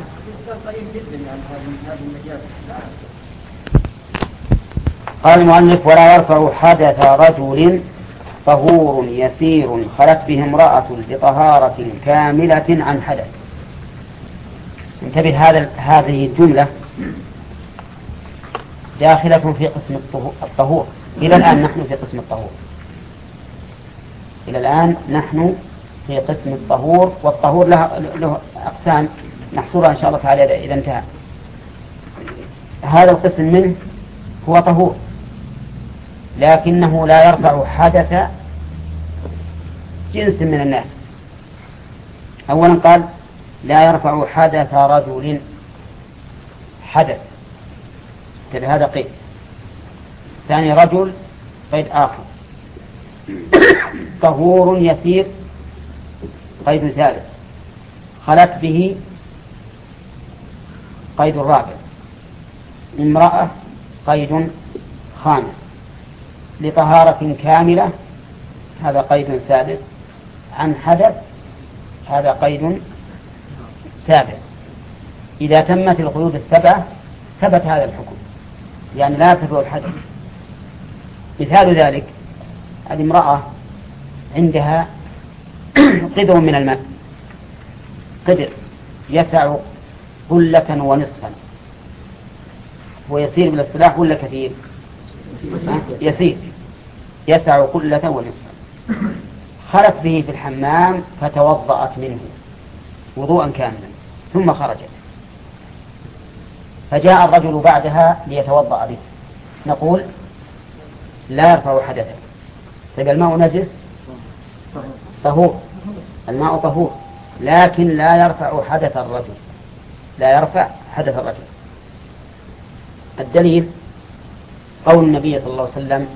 قال المؤلف ولا يرفع حدث رجل طهور يسير خلت به امرأة لطهارة كاملة عن حدث. انتبه، هذه الجملة داخلة في قسم الطهور. إلى الآن نحن في قسم الطهور، والطهور له أقسام نحصرها إن شاء الله تعالى إذا انتهى. هذا القسم منه هو طهور لكنه لا يرفع حدث جنس من الناس. أولا قال لا يرفع حدث رجل، حدث هذا قيد. ثاني رجل قيد آخر. طهور يسير قيد ثالث. خلت به قيد رابع. امرأة قيد خامس. لطهارة كاملة هذا قيد سادس. عن حدث هذا قيد سابع. إذا تمت القيود السبعة ثبت هذا الحكم، يعني لا يرتفع الحدث. مثال ذلك هذه امرأة عندها قدر من الماء، قدر يسع قلة ونصفا. ويسير بالاصطلاح ولا كثير؟ يسير، يسع قلة ونصفا. خلت به في الحمام فتوضأت منه وضوءا كاملا ثم خرجت، فجاء الرجل بعدها ليتوضأ به، نقول لا يرفع حدثا. طيب الماء نجس طهور، الماء طهور، لكن لا يرفع حدث الرجل، لا يرفع حدث الرجل. الدليل قول النبي صلى الله عليه وسلم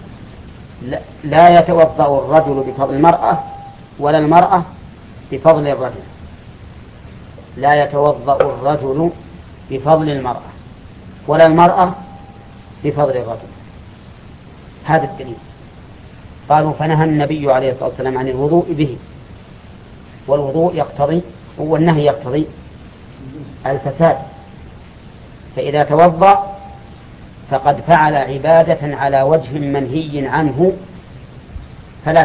لا يتوضأ الرجل بفضل المرأة ولا المرأة بفضل الرجل. لا يتوضأ الرجل بفضل المرأة ولا المرأة بفضل الرجل. هذا الدليل. قالوا فنهى النبي عليه الصلاة والسلام عن الوضوء به، والوضوء يقتضي والنهي يقتضي الفساد، فإذا توضأ فقد فعل عبادة على وجه منهي عنه فلا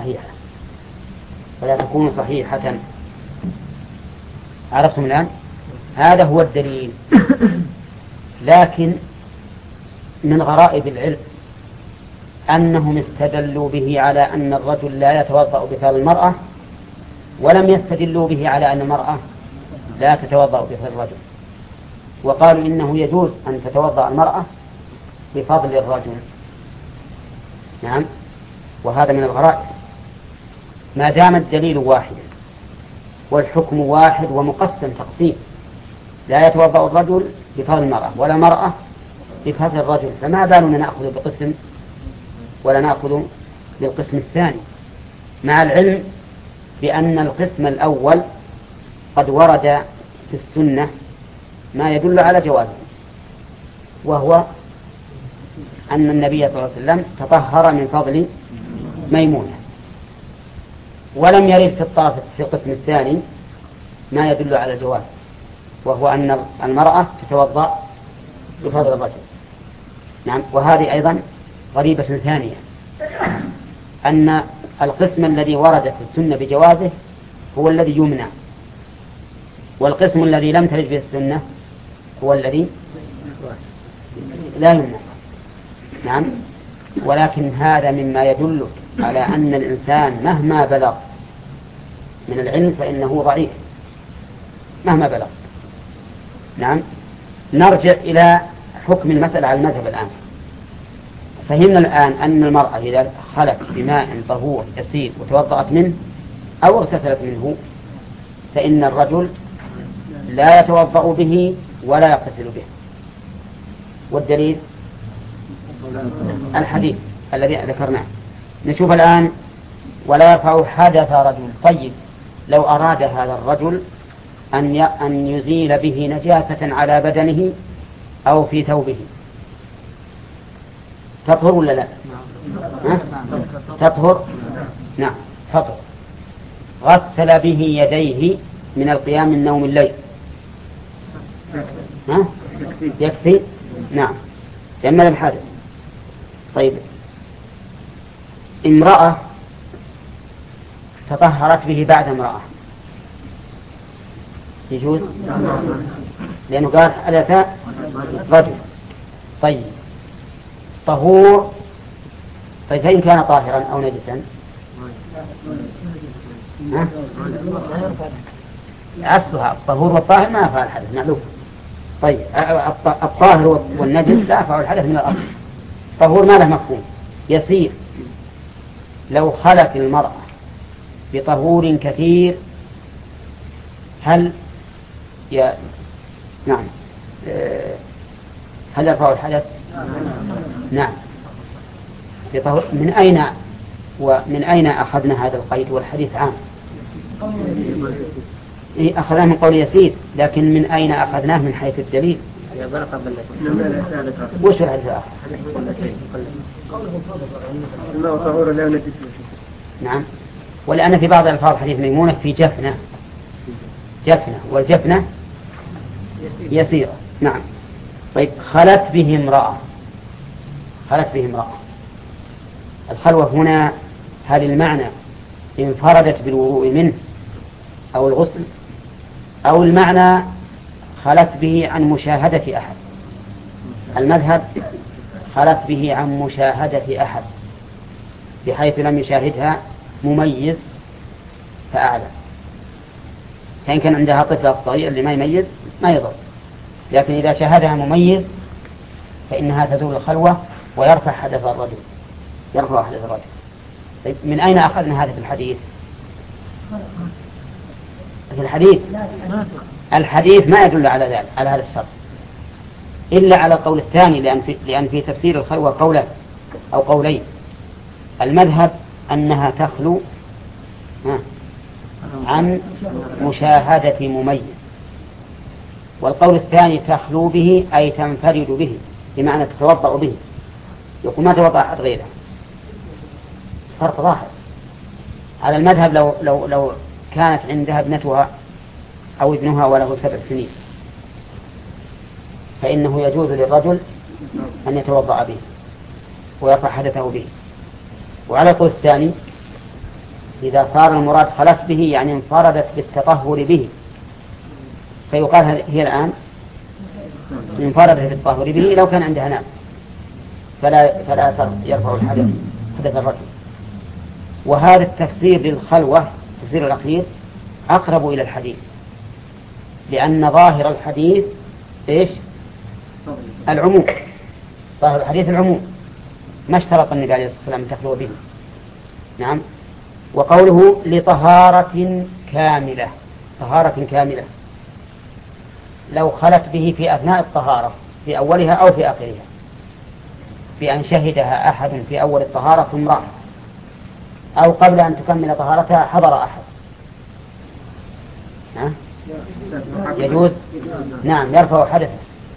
تكون صحيحة. عرفتم الآن؟ هذا هو الدليل. لكن من غرائب العلم أنهم استدلوا به على أن الرجل لا يتوضأ بفعل المرأة، ولم يستدلوا به على أن المرأة لا تتوضأ بفعل الرجل، وقالوا إنه يجوز أن تتوضأ المرأة بفضل الرجل. نعم، وهذا من الغرائب ما دام الدليل واحد والحكم واحد ومقسم تقسيم، لا يتوضأ الرجل بفضل المرأة ولا المرأة بفضل الرجل، فما بالنا نأخذ بقسم ولا نأخذ بالقسم الثاني، مع العلم بأن القسم الأول قد ورد في السنة ما يدل على جوازه، وهو أن النبي صلى الله عليه وسلم تطهر من فضل ميمونة، ولم يرد في القسم الثاني ما يدل على الجواز، وهو أن المرأة تتوضأ بفضل الرجل. نعم، وهذه أيضا غريبة ثانية، أن القسم الذي ورد في السنة بجوازه هو الذي يمنع، والقسم الذي لم ترد به السنة هو الذي لا يمنع. نعم، ولكن هذا مما يدل على أن الإنسان مهما بلغ من العلم فإنه ضعيف مهما بلغ. نعم، نرجع إلى حكم المسألة على المذهب الآن. فهمنا الآن أن المرأة إذا خلت بماء طهور يسير وتوضأت منه أو اغتسلت منه فإن الرجل لا يتوضأ به ولا يغتسل به، والدليل الحديث الذي ذكرناه. نشوف الآن ولا يرفع حدث رجل. طيب، لو أراد هذا الرجل أن يزيل به نجاسة على بدنه أو في ثوبه، تطهر ولا لا؟ تطهر. نعم تطهر. غسل به يديه من القيام من نوم الليل يكفي. نعم، يمل الحدث. طيب، امرأة تطهرت به بعد امرأة يجوز؟ لأنه قال حدث رجل. طيب، طهور. طيب، فإن كان طاهرا أو نجسا أصلها الطهور والطاهر ما يفعل الحدث معلوم. طيب، الطاهر والنجس لا يفعل الحدث من الأصل. طهور ما له مفهوم يسير. لو خلت المرأة بطهور كثير هل نعم هل يرفع الحدث؟ نعم. من أين أخذنا هذا القيد والحديث عام؟ أخذناه من قول يسير، لكن من أين أخذناه من حيث الدليل؟ وش الحديث الآخر؟ نعم، ولأن في بعض الألفاظ حديث ميمونة في جفنة، والجفنة يسيرة. نعم. طيب، خلت به امرأة. الخلوة هنا هل المعنى انفردت بالوضوء منه أو الغسل، أو المعنى خلت به عن مشاهدة أحد؟ المذهب خلت به عن مشاهدة أحد بحيث لم يشاهدها مميز فأعلم. فإن كان عندها طفل صغير اللي ما يميز ما يضر، لكن إذا شاهدها مميز فإنها تزول الخلوة ويرفع حدث الرجل. طيب، من أين أخذنا هذا في الحديث؟ الحديث ما يدل على ذلك، على هذا الشرط، إلا على القول الثاني، لأن في تفسير الخلوة قولان أو قولين. المذهب أنها تخلو عن مشاهدة مميز، والقول الثاني تخلو به أي تنفرد به، بمعنى تتوضأ به، يقول ما توضأ أحد غيره. فرق ظاهر. على المذهب لو كانت عندها ابنتها أو ابنها وله 7 سنين فإنه يجوز للرجل أن يتوضأ به ويرفع حدثه به. وعلى القول الثاني إذا صار المراد خلت به يعني انفردت بالتطهر به، فيقال هي الآن انفردت بالتطهر به لو كان عندها ناس. فلا يرفع الحدث حدث الرجل. وهذا التفسير للخلوة التفسير الأخير أقرب إلى الحديث، لأن ظاهر الحديث إيش؟ العموم. ظاهر الحديث العموم، ما اشترط النبي عليه الصلاة والسلام أن تخلو به. نعم. وقوله لطهارة كاملة، طهارة كاملة، لو خلت به في أثناء الطهارة في أولها أو في آخرها، بأن شهدها أحد في أول الطهارة ثم راح، أو قبل أن تكمل طهارتها حضر أحد، يجوز. نعم، يرفع حدثه،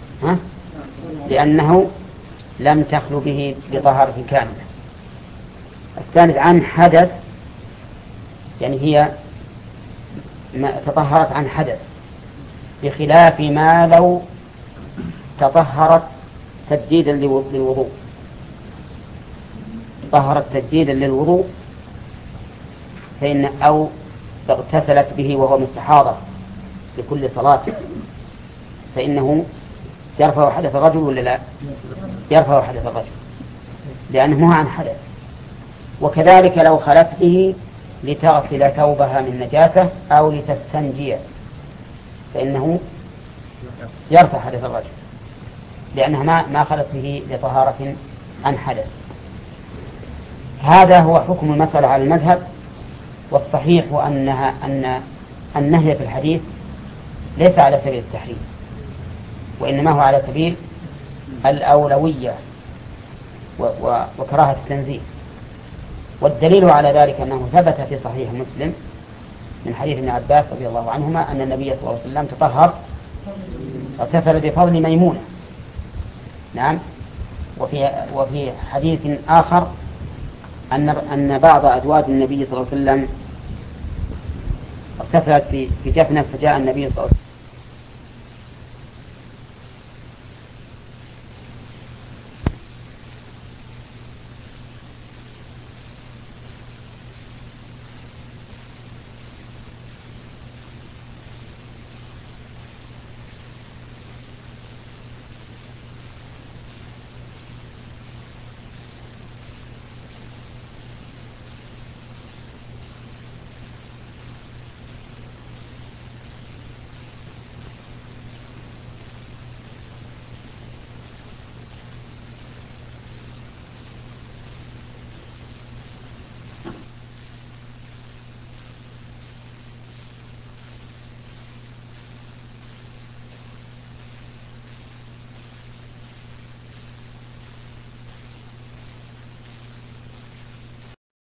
لأنه لم تخلو به بطهارة كاملة. الثالث عن حدث، يعني هي تطهرت عن حدث، بخلاف ما لو تطهرت تجديدا للوضوء، طهرت تجديدا للوضوء فإن أو اغتسلت به وهو مستحاضة لكل صلاة، فإنه يرفع حدث الرجل ولا لا؟ يرفع حدث الرجل، لأنه عن حدث. وكذلك لو خلت به لتغسل ثوبها من نجاسة أو لتستنجي، فإنه يرفع حدث الرجل، لأنها ما خلت به لطهارة عن حدث. هذا هو حكم المسألة على المذهب. والصحيح أن النهي في الحديث ليس على سبيل التحريم، وإنما هو على سبيل الأولوية وكراهة التنزيه. والدليل على ذلك أنه ثبت في صحيح مسلم من حديث ابن عباس رضي الله عنهما أن النبي صلى الله عليه وسلم تطهر واغتسل بفضل ميمونة. نعم. وفي حديث آخر أن بعض أزواج النبي صلى الله عليه وسلم اغتسلت في جفنة، فجاء النبي صلى الله عليه وسلم